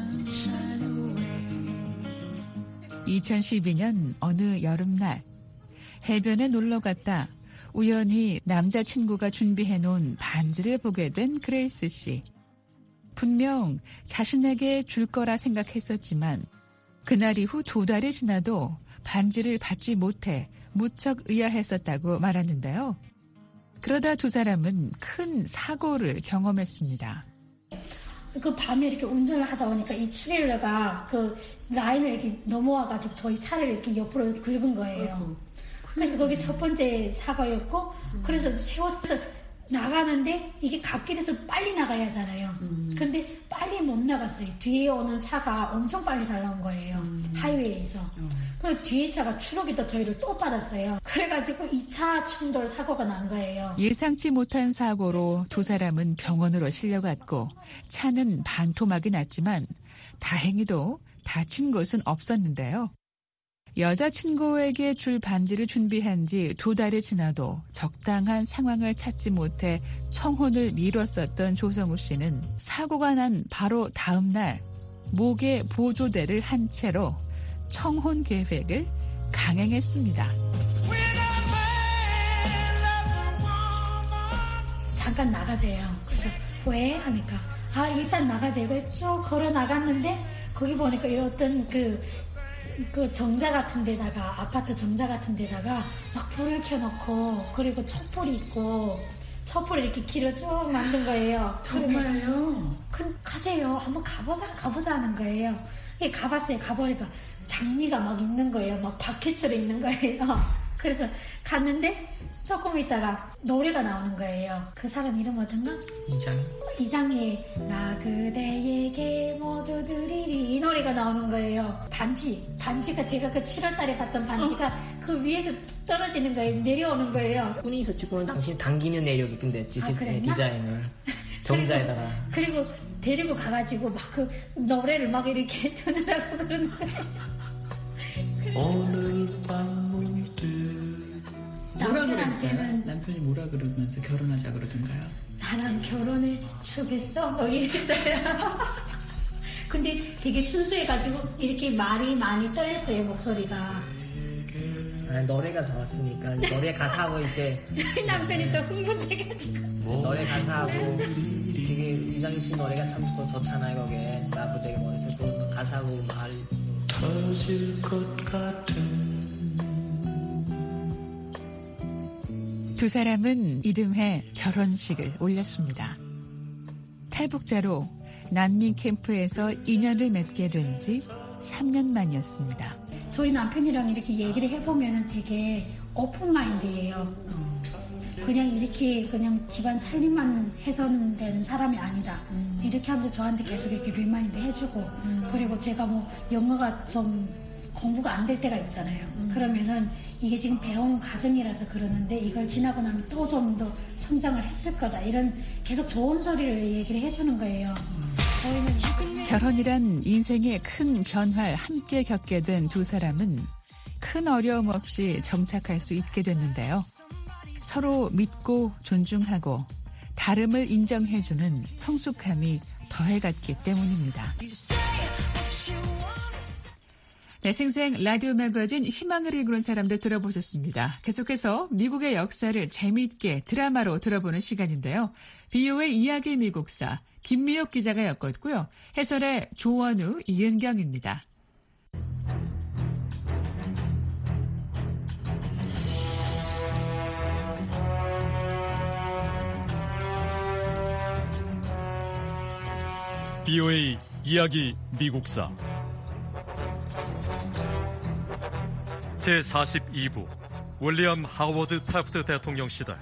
이천십이 년 어느 여름날 해변에 놀러 갔다 우연히 남자친구가 준비해놓은 반지를 보게 된 그레이스 씨. 분명 자신에게 줄 거라 생각했었지만 그날 이후 두 달이 지나도 반지를 받지 못해 무척 의아했었다고 말하는데요. 그러다 두 사람은 큰 사고를 경험했습니다. 그 밤에 이렇게 운전을 하다 보니까 이 트레일러가 그 라인을 이렇게 넘어와가지고 저희 차를 이렇게 옆으로 긁은 거예요. 그래서 거기 첫 번째 사고였고, 그래서 세워서 나가는데 이게 갓길에서 빨리 나가야 하잖아요. 음. 근데 빨리 못 나갔어요. 뒤에 오는 차가 엄청 빨리 달려온 거예요. 음. 하이웨이에서. 음. 그 뒤에 차가 추락이 또 저희를 또 받았어요. 그래가지고 이 차 충돌 사고가 난 거예요. 예상치 못한 사고로 두 사람은 병원으로 실려갔고 차는 반토막이 났지만 다행히도 다친 곳은 없었는데요. 여자친구에게 줄 반지를 준비한 지 두 달이 지나도 적당한 상황을 찾지 못해 청혼을 미뤘었던 조성우 씨는 사고가 난 바로 다음 날 목에 보조대를 한 채로 청혼 계획을 강행했습니다. 잠깐 나가세요. 그래서 왜? 하니까 아 일단 나가자. 이걸 쭉 걸어 나갔는데 거기 보니까 이런 그, 그 정자 같은 데다가 아파트 정자 같은 데다가 막 불을 켜놓고 그리고 촛불이 있고 촛불을 이렇게 길을 쭉 만든 거예요. 정말요? 그, 가세요. 한번 가보자 가보자 하는 거예요. 예, 가봤어요. 가보니까 장미가 막 있는 거예요. 막 바퀴처럼 있는 거예요. 그래서 갔는데 조금 있다가 노래가 나오는 거예요. 그 사람 이름 어떤가? 이장. 이장의 나 그대에게 모두 드리리 이 노래가 나오는 거예요. 반지. 반지가 제가 그 칠월달에 봤던 반지가 어? 그 위에서 떨어지는 거예요. 내려오는 거예요. 훈이서 찍고는 당신이 당기면 내려오게끔 됐지. 아, 디자인을. 정자에다가. 그리고, 그리고 데리고 가가지고 막 그 노래를 막 이렇게 듣느라고 그러는 거예요. 오늘 밤 뭐라 그랬어요? 남편이 뭐라 그러면서 결혼하자 그러던가요? 나랑 결혼을 추겠어? 뭐 이랬어요. 근데 되게 순수해가지고 이렇게 말이 많이 떨렸어요, 목소리가. 아, 노래가 좋았으니까 노래 가사하고 이제 저희 남편이 또 흥분돼가지고 노래 가사하고 되게 이장희 씨 노래가 참 좋잖아요. 거기에 나도 되게 멋있어. 그 가사하고 말이 터질 것 같은 두 사람은 이듬해 결혼식을 올렸습니다. 탈북자로 난민 캠프에서 인연을 맺게 된 지 삼 년 만이었습니다. 저희 남편이랑 이렇게 얘기를 해보면 되게 오픈 마인드예요. 그냥 이렇게 그냥 집안 살림만 해서는 되는 사람이 아니다. 음. 이렇게 하면서 저한테 계속 이렇게 리마인드 해주고 음. 그리고 제가 뭐 영어가 좀 공부가 안 될 때가 있잖아요. 음. 그러면은 이게 지금 배우는 과정이라서 그러는데 이걸 지나고 나면 또 좀 더 성장을 했을 거다. 이런 계속 좋은 소리를 얘기를 해주는 거예요. 음. 저희는 결혼이란 인생의 큰 변화를 함께 겪게 된 두 사람은 큰 어려움 없이 정착할 수 있게 됐는데요. 서로 믿고 존중하고 다름을 인정해주는 성숙함이 더해갔기 때문입니다. 네, 생생 라디오 매거진 희망을 이루는 사람들 들어보셨습니다. 계속해서 미국의 역사를 재미있게 드라마로 들어보는 시간인데요. 비오의 이야기 미국사 김미옥 기자가 엮었고요. 해설의 조원우, 이은경입니다. 비오의 이야기 미국사 제사십이 부 윌리엄 하워드 태프트 대통령 시대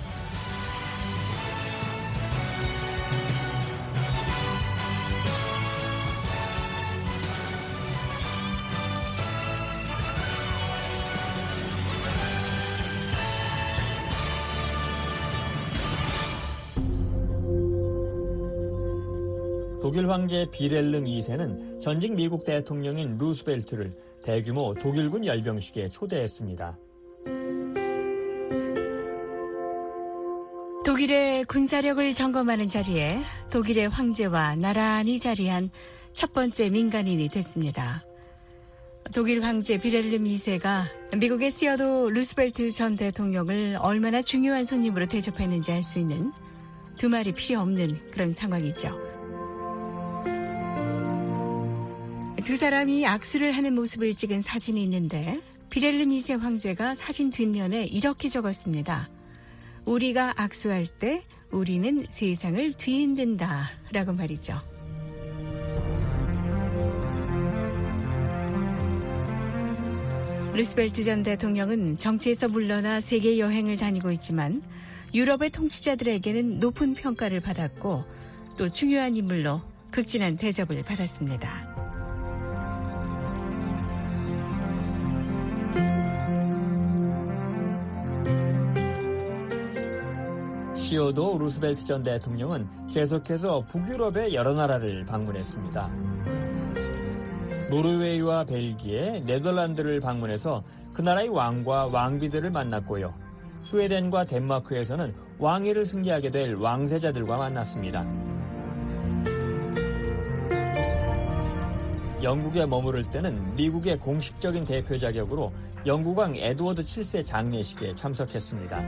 독일 황제 비렐름 이 세는 전직 미국 대통령인 루스벨트를 대규모 독일군 열병식에 초대했습니다. 독일의 군사력을 점검하는 자리에 독일의 황제와 나란히 자리한 첫 번째 민간인이 됐습니다. 독일 황제 비렐름 이 세가 미국의 시어도 루스벨트 전 대통령을 얼마나 중요한 손님으로 대접했는지 알 수 있는 두 말이 필요 없는 그런 상황이죠. 두 사람이 악수를 하는 모습을 찍은 사진이 있는데 비렐름 이 세 황제가 사진 뒷면에 이렇게 적었습니다. 우리가 악수할 때 우리는 세상을 뒤흔든다 라고 말이죠. 루스벨트 전 대통령은 정치에서 물러나 세계 여행을 다니고 있지만 유럽의 통치자들에게는 높은 평가를 받았고 또 중요한 인물로 극진한 대접을 받았습니다. 시어도 루스벨트 전 대통령은 계속해서 북유럽의 여러 나라를 방문했습니다. 노르웨이와 벨기에, 네덜란드를 방문해서 그 나라의 왕과 왕비들을 만났고요. 스웨덴과 덴마크에서는 왕위를 승계하게 될 왕세자들과 만났습니다. 영국에 머무를 때는 미국의 공식적인 대표 자격으로 영국왕 에드워드 칠 세 장례식에 참석했습니다.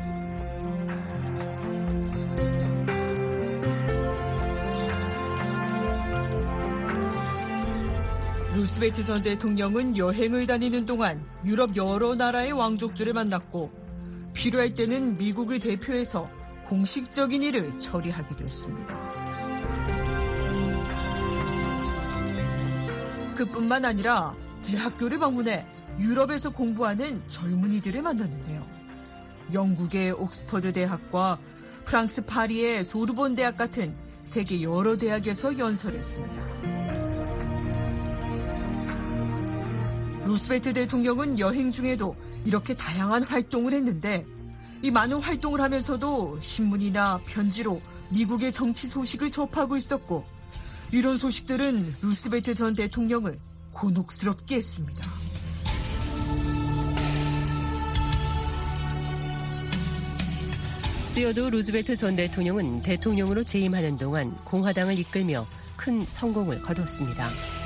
루스벨트 전 대통령은 여행을 다니는 동안 유럽 여러 나라의 왕족들을 만났고 필요할 때는 미국을 대표해서 공식적인 일을 처리하기도 했습니다. 그뿐만 아니라 대학교를 방문해 유럽에서 공부하는 젊은이들을 만났는데요. 영국의 옥스퍼드 대학과 프랑스 파리의 소르본 대학 같은 세계 여러 대학에서 연설했습니다. 루스벨트 대통령은 여행 중에도 이렇게 다양한 활동을 했는데 이 많은 활동을 하면서도 신문이나 편지로 미국의 정치 소식을 접하고 있었고 이런 소식들은 루스벨트 전 대통령을 곤혹스럽게 했습니다. 시어도 루즈벨트 전 대통령은 대통령으로 재임하는 동안 공화당을 이끌며 큰 성공을 거뒀습니다.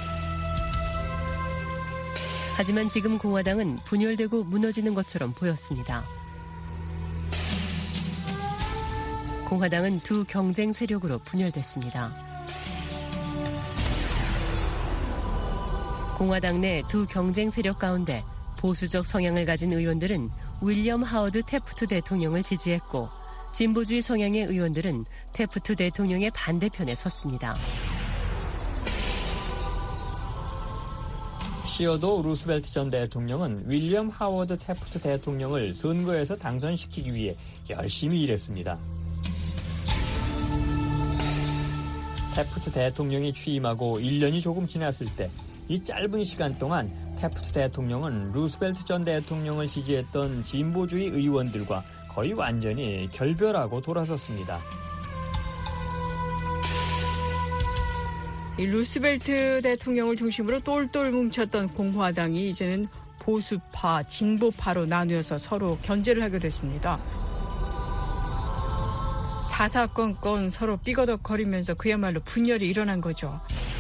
하지만 지금 공화당은 분열되고 무너지는 것처럼 보였습니다. 공화당은 두 경쟁 세력으로 분열됐습니다. 공화당 내 두 경쟁 세력 가운데 보수적 성향을 가진 의원들은 윌리엄 하워드 태프트 대통령을 지지했고 진보주의 성향의 의원들은 태프트 대통령의 반대편에 섰습니다. 시어도 루스벨트 전 대통령은 윌리엄 하워드 태프트 대통령을 선거에서 당선시키기 위해 열심히 일했습니다. 태프트 대통령이 취임하고 일 년이 조금 지났을 때 이 짧은 시간 동안 태프트 대통령은 루스벨트 전 대통령을 지지했던 진보주의 의원들과 거의 완전히 결별하고 돌아섰습니다. 이 루스벨트 대통령을 중심으로 똘똘 뭉쳤던 공화당이 이제는 보수파, 진보파로 나누어서 서로 견제를 하게 됐습니다. 사사건건 서로 삐거덕거리면서 그야말로 분열이 일어난 거죠.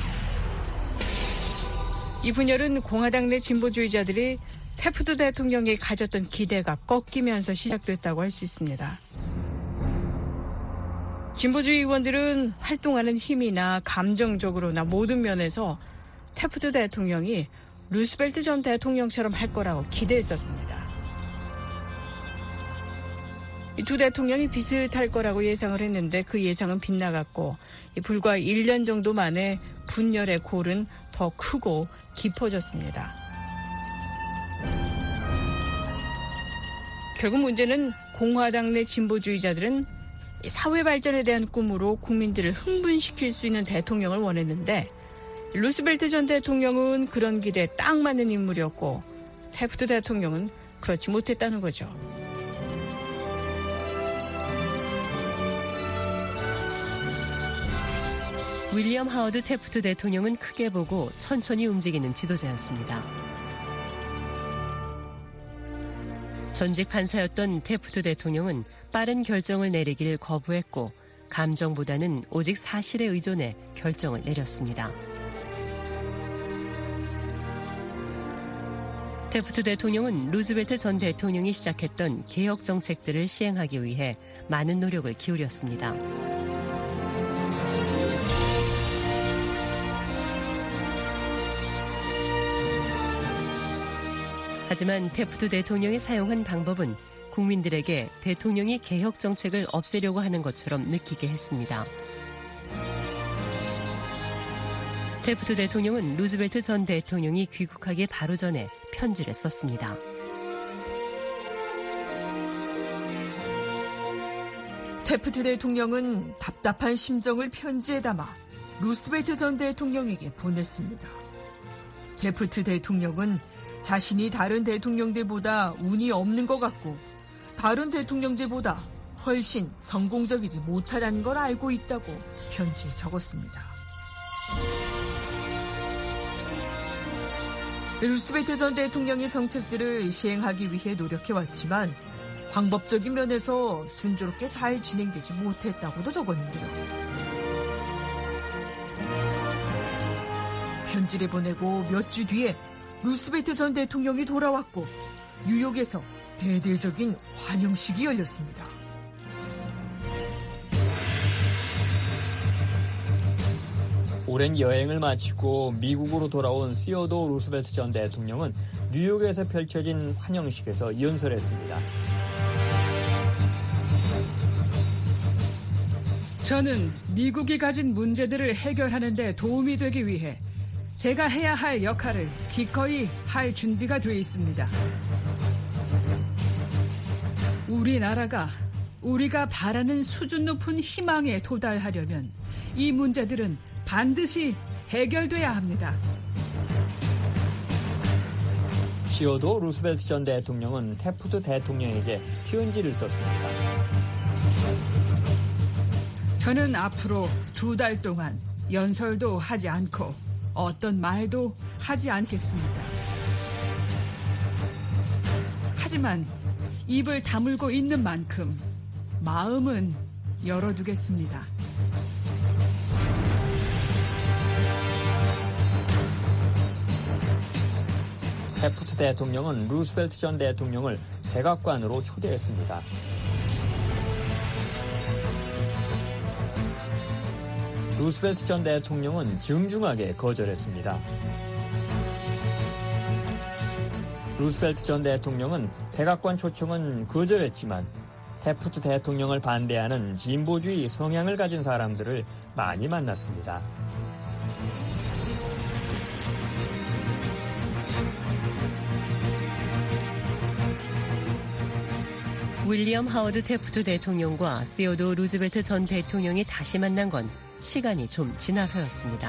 이 분열은 공화당 내 진보주의자들이 태프트 대통령에 가졌던 기대가 꺾이면서 시작됐다고 할 수 있습니다. 진보주의 의원들은 활동하는 힘이나 감정적으로나 모든 면에서 태프트 대통령이 루스벨트 전 대통령처럼 할 거라고 기대했었습니다. 이 두 대통령이 비슷할 거라고 예상을 했는데 그 예상은 빗나갔고 불과 일 년 정도 만에 분열의 골은 더 크고 깊어졌습니다. 결국 문제는 공화당 내 진보주의자들은 사회 발전에 대한 꿈으로 국민들을 흥분시킬 수 있는 대통령을 원했는데 루스벨트 전 대통령은 그런 길에 딱 맞는 인물이었고 태프트 대통령은 그렇지 못했다는 거죠. 윌리엄 하워드 태프트 대통령은 크게 보고 천천히 움직이는 지도자였습니다. 전직 판사였던 태프트 대통령은 빠른 결정을 내리길 거부했고 감정보다는 오직 사실에 의존해 결정을 내렸습니다. 태프트 대통령은 루즈벨트 전 대통령이 시작했던 개혁 정책들을 시행하기 위해 많은 노력을 기울였습니다. 하지만 태프트 대통령이 사용한 방법은 국민들에게 대통령이 개혁 정책을 없애려고 하는 것처럼 느끼게 했습니다. 태프트 대통령은 루즈벨트 전 대통령이 귀국하기 바로 전에 편지를 썼습니다. 태프트 대통령은 답답한 심정을 편지에 담아 루스벨트 전 대통령에게 보냈습니다. 태프트 대통령은 자신이 다른 대통령들보다 운이 없는 것 같고 다른 대통령들보다 훨씬 성공적이지 못하다는 걸 알고 있다고 편지에 적었습니다. 루스벨트 전 대통령의 정책들을 시행하기 위해 노력해왔지만 방법적인 면에서 순조롭게 잘 진행되지 못했다고도 적었는데요. 편지를 보내고 몇 주 뒤에 루스벨트 전 대통령이 돌아왔고 뉴욕에서 대대적인 환영식이 열렸습니다. 오랜 여행을 마치고 미국으로 돌아온 시어도어 루스벨트 전 대통령은 뉴욕에서 펼쳐진 환영식에서 연설했습니다. 저는 미국이 가진 문제들을 해결하는 데 도움이 되기 위해 제가 해야 할 역할을 기꺼이 할 준비가 되어 있습니다. 우리나라가 우리가 바라는 수준 높은 희망에 도달하려면 이 문제들은 반드시 해결돼야 합니다. 시어도어 루스벨트 전 대통령은 태프트 대통령에게 편지를 썼습니다. 저는 앞으로 두 달 동안 연설도 하지 않고 어떤 말도 하지 않겠습니다. 하지만 입을 다물고 있는 만큼 마음은 열어두겠습니다. 태프트 대통령은 루스벨트 전 대통령을 백악관으로 초대했습니다. 루스벨트 전 대통령은 정중하게 거절했습니다. 루스벨트 전 대통령은 백악관 초청은 거절했지만 태프트 대통령을 반대하는 진보주의 성향을 가진 사람들을 많이 만났습니다. 윌리엄 하워드 태프트 대통령과 시어도어 루즈벨트 전 대통령이 다시 만난 건 시간이 좀 지나서였습니다.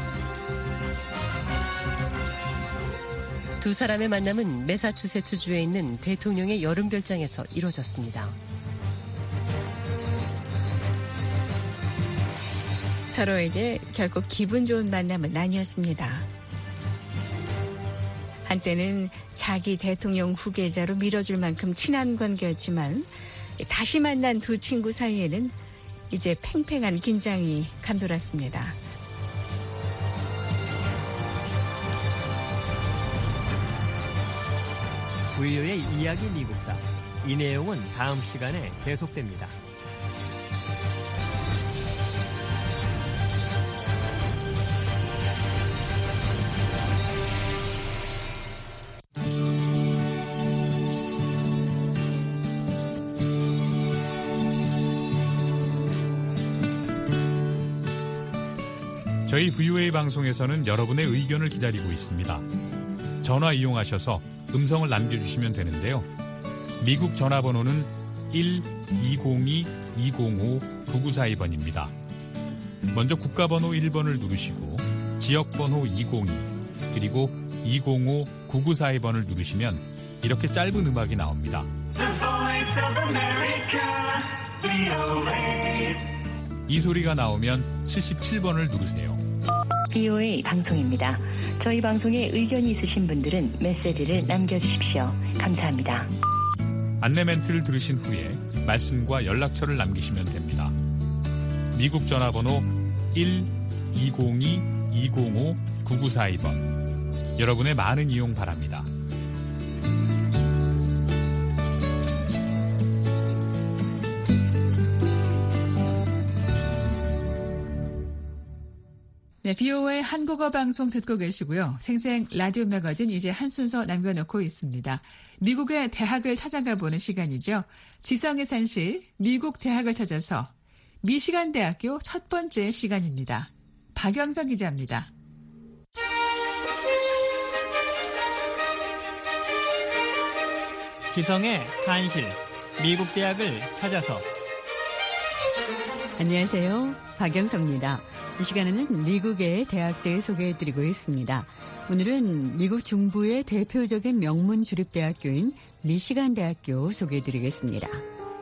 두 사람의 만남은 매사추세츠주에 있는 대통령의 여름별장에서 이루어졌습니다. 서로에게 결코 기분 좋은 만남은 아니었습니다. 한때는 자기 대통령 후계자로 밀어줄 만큼 친한 관계였지만 다시 만난 두 친구 사이에는 이제 팽팽한 긴장이 감돌았습니다. 브이오에이 이야기 미국사. 이 내용은 다음 시간에 계속됩니다. 저희 브이오에이 방송에서는 여러분의 의견을 기다리고 있습니다. 전화 이용하셔서 음성을 남겨주시면 되는데요. 미국 전화번호는 일 이공이 이공오 구구사이 번입니다. 먼저 국가번호 일 번을 누르시고 지역번호 이공이 그리고 이공오 구구사이 번을 누르시면 이렇게 짧은 음악이 나옵니다. 이 소리가 나오면 칠십칠 번을 누르세요. 브이오에이 방송입니다. 저희 방송에 의견이 있으신 분들은 메시지를 남겨주십시오. 감사합니다. 안내 멘트를 들으신 후에 말씀과 연락처를 남기시면 됩니다. 미국 전화번호 일 이공이 이공오 구구사이 번. 여러분의 많은 이용 바랍니다. 네, 비오에이 한국어 방송 듣고 계시고요. 생생 라디오 매거진 이제 한 순서 남겨놓고 있습니다. 미국의 대학을 찾아가 보는 시간이죠. 지성의 산실, 미국 대학을 찾아서 미시간 대학교 첫 번째 시간입니다. 박영석 기자입니다. 지성의 산실, 미국 대학을 찾아서. 안녕하세요. 박영석입니다. 이 시간에는 미국의 대학들 소개해드리고 있습니다. 오늘은 미국 중부의 대표적인 명문 주립대학교인 미시간 대학교 소개해드리겠습니다.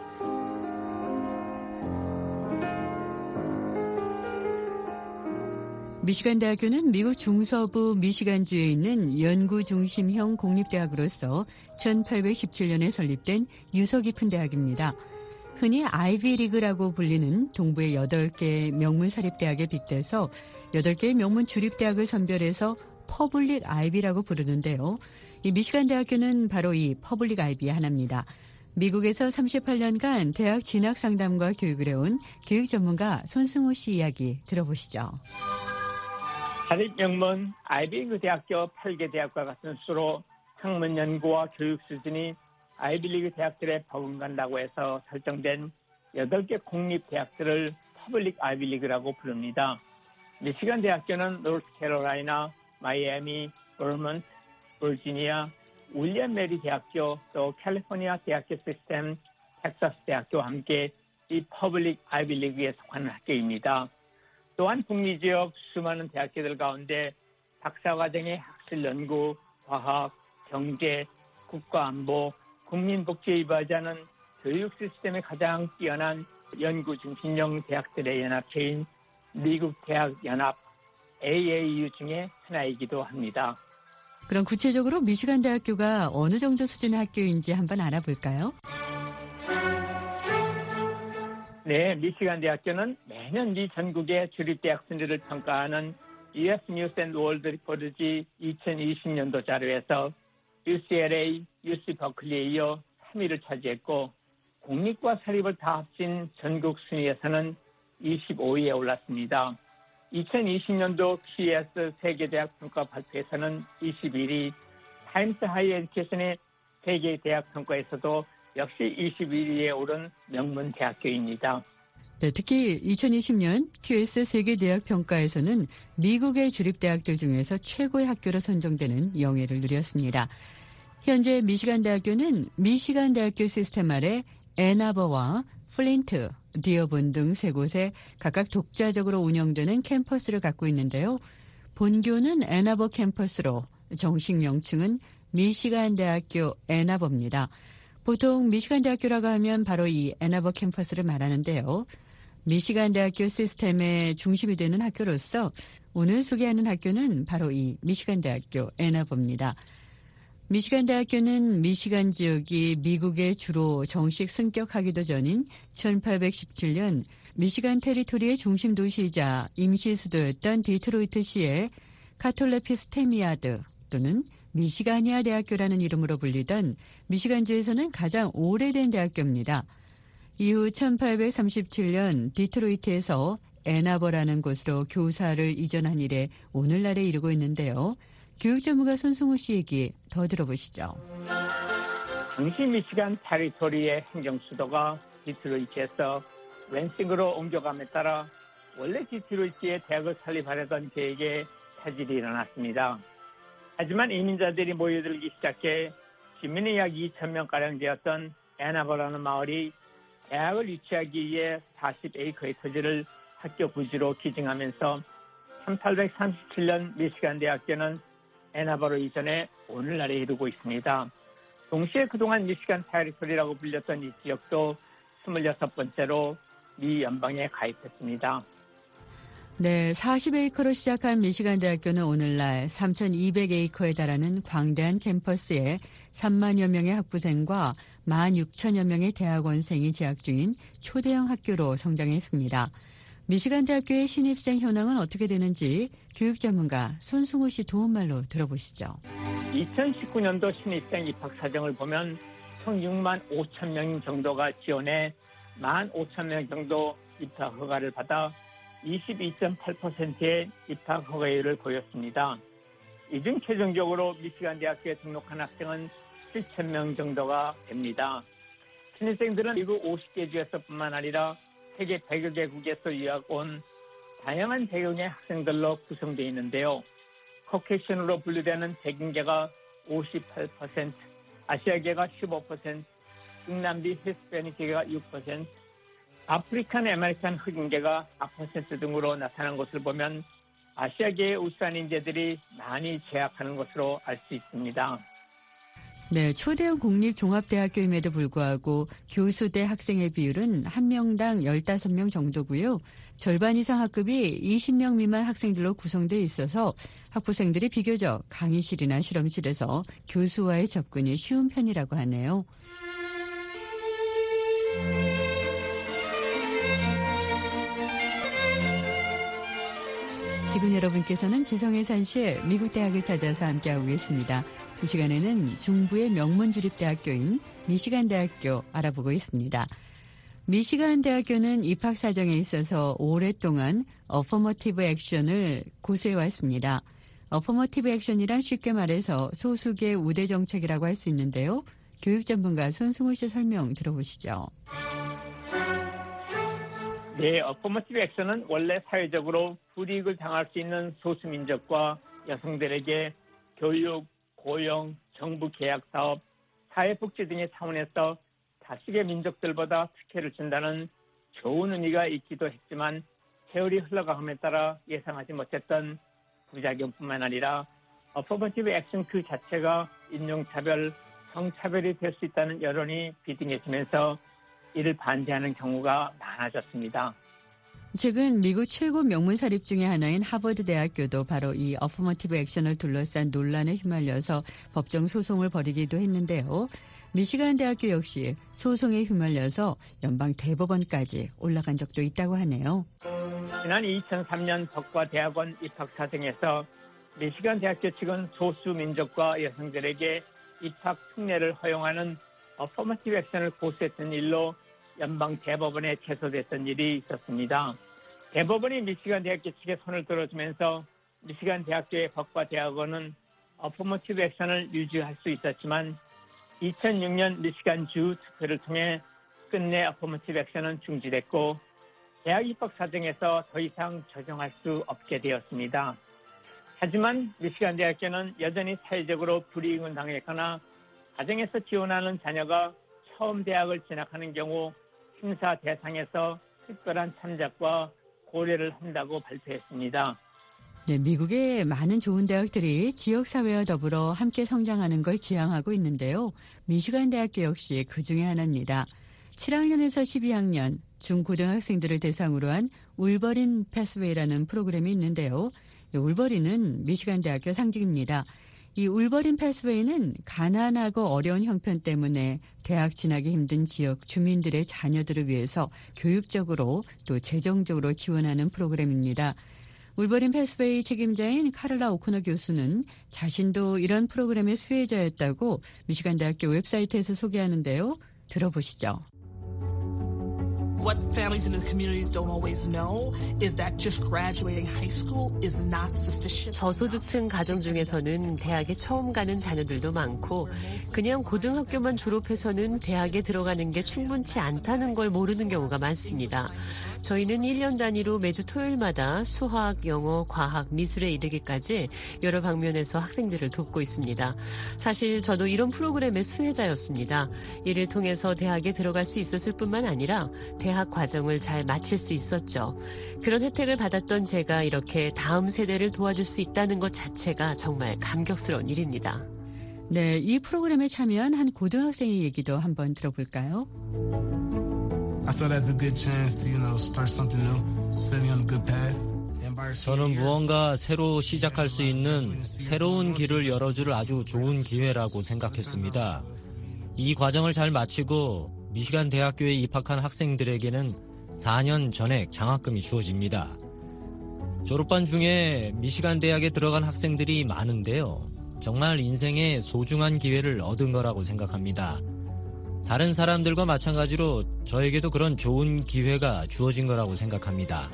미시간 대학교는 미국 중서부 미시간주에 있는 연구 중심형 공립대학으로서 천팔백십칠 년에 설립된 유서 깊은 대학입니다. 흔히 아이비리그라고 불리는 동부의 여덟 개의 명문 사립대학에 빗대서 여덟 개의 명문 주립대학을 선별해서 퍼블릭 아이비라고 부르는데요. 이 미시간 대학교는 바로 이 퍼블릭 아이비의 하나입니다. 미국에서 삼십팔 년간 대학 진학 상담과 교육을 해온 교육 전문가 손승호 씨 이야기 들어보시죠. 사립 명문 아이비리그 대학교 여덟 개 대학과 같은 수로 학문 연구와 교육 수준이 아이비리그 대학들에 버금간다고 해서 설정된 여덟 개 공립대학들을 퍼블릭 아이비리그라고 부릅니다. 미시간 대학교는 노스캐롤라이나, 마이애미, 버먼트, 버지니아, 윌리엄 메리 대학교, 또 캘리포니아 대학교 시스템, 텍사스 대학교와 함께 이 퍼블릭 아이비리그에 속하는 학교입니다. 또한 북미 지역 수많은 대학교들 가운데 박사과정의 학술 연구, 과학, 경제, 국가안보, 국민복지에 이바지하는 교육 시스템이 가장 뛰어난 연구 중심형 대학들의 연합체인 미국 대학 연합 에이에이유 중에 하나이기도 합니다. 그럼 구체적으로 미시간 대학교가 어느 정도 수준의 학교인지 한번 알아볼까요? 네, 미시간 대학교는 매년 미 전국의 주립대학 순위를 평가하는 유에스 뉴스 앤 월드 리포트지 이천이십 년도 자료에서 유씨엘에이, 유씨 버클리에 이어 삼 위를 차지했고 공립과 사립을 다 합친 전국 순위에서는 이십오 위에 올랐습니다. 이천이십 년도 큐에스 세계대학 평가 발표에서는 이십일 위, 타임스 하이 에듀케이션의 세계대학 평가에서도 역시 이십일 위에 오른 명문 대학교입니다. 네, 특히 이천이십 년 큐에스 세계대학 평가에서는 미국의 주립대학들 중에서 최고의 학교로 선정되는 영예를 누렸습니다. 현재 미시간 대학교는 미시간 대학교 시스템 아래 앤아버와 플린트, 디어본 등 세 곳에 각각 독자적으로 운영되는 캠퍼스를 갖고 있는데요. 본교는 앤아버 캠퍼스로 정식 명칭은 미시간 대학교 앤아버입니다. 보통 미시간 대학교라고 하면 바로 이 앤아버 캠퍼스를 말하는데요. 미시간 대학교 시스템의 중심이 되는 학교로서 오늘 소개하는 학교는 바로 이 미시간 대학교 앤아버입니다. 미시간 대학교는 미시간 지역이 미국에 주로 정식 승격하기도 전인 천팔백십칠 년 미시간 테리토리의 중심 도시이자 임시 수도였던 디트로이트시의 카톨레피스테미아드 또는 미시가니아 대학교라는 이름으로 불리던 미시간주에서는 가장 오래된 대학교입니다. 이후 천팔백삼십칠 년 디트로이트에서 앤아버라는 곳으로 교사를 이전한 이래 오늘날에 이르고 있는데요. 교육 전문가 손승호 씨 얘기 더 들어보시죠. 당시 미시간 테리토리의 행정 수도가 디트로이트에서 랜싱으로 옮겨감에 따라 원래 디트로이트에 대학을 설립하려던 계획에 차질이 일어났습니다. 하지만 이민자들이 모여들기 시작해 시민이 약 이천 명가량 되었던 앤아버라는 마을이 대학을 유치하기 위해 사십 에이커의 토지를 학교 부지로 기증하면서 천팔백삼십칠 년 미시간 대학교는 앤아버로 이전해 오늘날에 이르고 있습니다. 동시에 그동안 미시간 테리토리라고 불렸던 이 지역도 스물여섯 번째로 미 연방에 가입했습니다. 네, 사십 에이커로 시작한 미시간 대학교는 오늘날 삼천이백 에이커에 달하는 광대한 캠퍼스에 삼만여 명의 학부생과 만 육천여 명의 대학원생이 재학 중인 초대형 학교로 성장했습니다. 미시간 대학교의 신입생 현황은 어떻게 되는지 교육 전문가 손승호 씨 도움말로 들어보시죠. 이천십구 년도 신입생 입학 사정을 보면 총 육만 오천 명 정도가 지원해 만 오천 명 정도 입학 허가를 받아 이십이 점 팔 퍼센트의 입학 허가율을 보였습니다. 이 중 최종적으로 미시간 대학교에 등록한 학생은 칠천 명 정도가 됩니다. 신입생들은 미국 오십 개 주에서뿐만 아니라 세계 백여 개국에서 유학 온 다양한 배경의 학생들로 구성되어 있는데요. 코케이션으로 분류되는 백인계가 오십팔 퍼센트, 아시아계가 십오 퍼센트, 중남미 히스패닉계가 육 퍼센트, 아프리칸 아메리칸 흑인계가 사 퍼센트 등으로 나타난 것을 보면 아시아계의 우수한 인재들이 많이 재학하는 것으로 알 수 있습니다. 네, 초대형 공립종합대학교임에도 불구하고 교수 대 학생의 비율은 한 명당 열다섯 명 정도고요. 절반 이상 학급이 이십 명 미만 학생들로 구성되어 있어서 학부생들이 비교적 강의실이나 실험실에서 교수와의 접근이 쉬운 편이라고 하네요. 지금 여러분께서는 지성의 산실 미국 대학을 찾아서 함께하고 계십니다. 이 시간에는 중부의 명문 주립대학교인 미시간 대학교 알아보고 있습니다. 미시간 대학교는 입학 사정에 있어서 오랫동안 어퍼머티브 액션을 고수해왔습니다. 어퍼머티브 액션이란 쉽게 말해서 소수계 우대 정책이라고 할 수 있는데요. 교육 전문가 손승호 씨 설명 들어보시죠. 네, 어퍼머티브 액션은 원래 사회적으로 불이익을 당할 수 있는 소수민족과 여성들에게 교육, 고용, 정부 계약 사업, 사회복지 등의 차원에서 다수의 민족들보다 특혜를 준다는 좋은 의미가 있기도 했지만 세월이 흘러감에 따라 예상하지 못했던 부작용뿐만 아니라 어퍼머티브 액션 그 자체가 인종차별, 성차별이 될 수 있다는 여론이 비등해지면서 이를 반대하는 경우가 많아졌습니다. 최근 미국 최고 명문 사립 중에 하나인 하버드 대학교도 바로 이 어퍼머티브 액션을 둘러싼 논란에 휘말려서 법정 소송을 벌이기도 했는데요. 미시간 대학교 역시 소송에 휘말려서 연방 대법원까지 올라간 적도 있다고 하네요. 지난 이천삼 년 법과 대학원 입학 사정에서 미시간 대학교 측은 소수민족과 여성들에게 입학 특례를 허용하는 어퍼머티브 액션을 고수했던 일로 연방 대법원에 제소됐던 일이 있었습니다. 대법원이 미시간 대학교 측에 손을 들어주면서 미시간 대학교의 법과 대학원은 어퍼머티브 액션을 유지할 수 있었지만 이천육 년 미시간 주 투표를 통해 끝내 어퍼머티브 액션은 중지됐고 대학 입학 사정에서 더 이상 적용할 수 없게 되었습니다. 하지만 미시간 대학교는 여전히 사회적으로 불이익을 당했거나 가정에서 지원하는 자녀가 처음 대학을 진학하는 경우 심사 대상에서 특별한 참작과 고려를 한다고 발표했습니다. 네, 미국의 많은 좋은 대학들이 지역사회와 더불어 함께 성장하는 걸 지향하고 있는데요. 미시간 대학교 역시 그중에 하나입니다. 칠 학년에서 십이 학년 중고등학생들을 대상으로 한 울버린 패스웨이라는 프로그램이 있는데요. 울버린은 미시간 대학교 상징입니다. 이 울버린 패스웨이는 가난하고 어려운 형편 때문에 대학 진학이 힘든 지역 주민들의 자녀들을 위해서 교육적으로 또 재정적으로 지원하는 프로그램입니다. 울버린 패스웨이 책임자인 카를라 오코너 교수는 자신도 이런 프로그램의 수혜자였다고 미시간 대학교 웹사이트에서 소개하는데요. 들어보시죠. What families in the communities don't always know is that just graduating high school is not sufficient. 저소득층 가정 중에서는 대학에 처음 가는 자녀들도 많고 그냥 고등학교만 졸업해서는 대학에 들어가는 게 충분치 않다는 걸 모르는 경우가 많습니다. 저희는 일 년 단위로 매주 토요일마다 수학, 영어, 과학, 미술에 이르기까지 여러 방면에서 학생들을 돕고 있습니다. 사실 저도 이런 프로그램의 수혜자였습니다. 이를 통해서 대학에 들어갈 수 있었을 뿐만 아니라 대학 과정을 잘 마칠 수 있었죠. 그런 혜택을 받았던 제가 이렇게 다음 세대를 도와줄 수 있다는 것 자체가 정말 감격스러운 일입니다. 네, 이 프로그램에 참여한 한 고등학생의 얘기도 한번 들어볼까요? I saw that as a good chance to, you know, start something new, set me on a good path. 저는 무언가 새로 시작할 수 있는 새로운 길을 열어줄 아주 좋은 기회라고 생각했습니다. 이 과정을 잘 마치고 미시간 대학교에 입학한 학생들에게는 사 년 전액 장학금이 주어집니다. 졸업반 중에 미시간 대학에 들어간 학생들이 많은데요. 정말 인생의 소중한 기회를 얻은 거라고 생각합니다. 다른 사람들과 마찬가지로 저에게도 그런 좋은 기회가 주어진 거라고 생각합니다.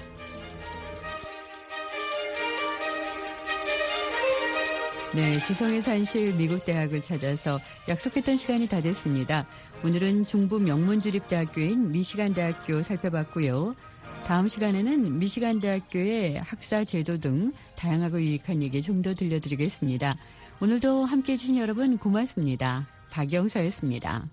네, 지성의 산실 미국 대학을 찾아서 약속했던 시간이 다 됐습니다. 오늘은 중부 명문주립대학교인 미시간 대학교 살펴봤고요. 다음 시간에는 미시간 대학교의 학사 제도 등 다양하고 유익한 얘기 좀 더 들려드리겠습니다. 오늘도 함께해 주신 여러분 고맙습니다. 박영서였습니다.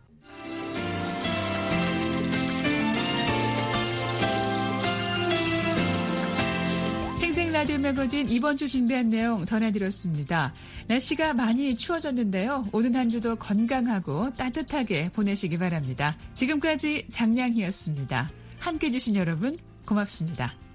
라디오 매거진 이번 주 준비한 내용 전해드렸습니다. 날씨가 많이 추워졌는데요. 오는 한 주도 건강하고 따뜻하게 보내시기 바랍니다. 지금까지 장량희였습니다. 함께해 주신 여러분 고맙습니다.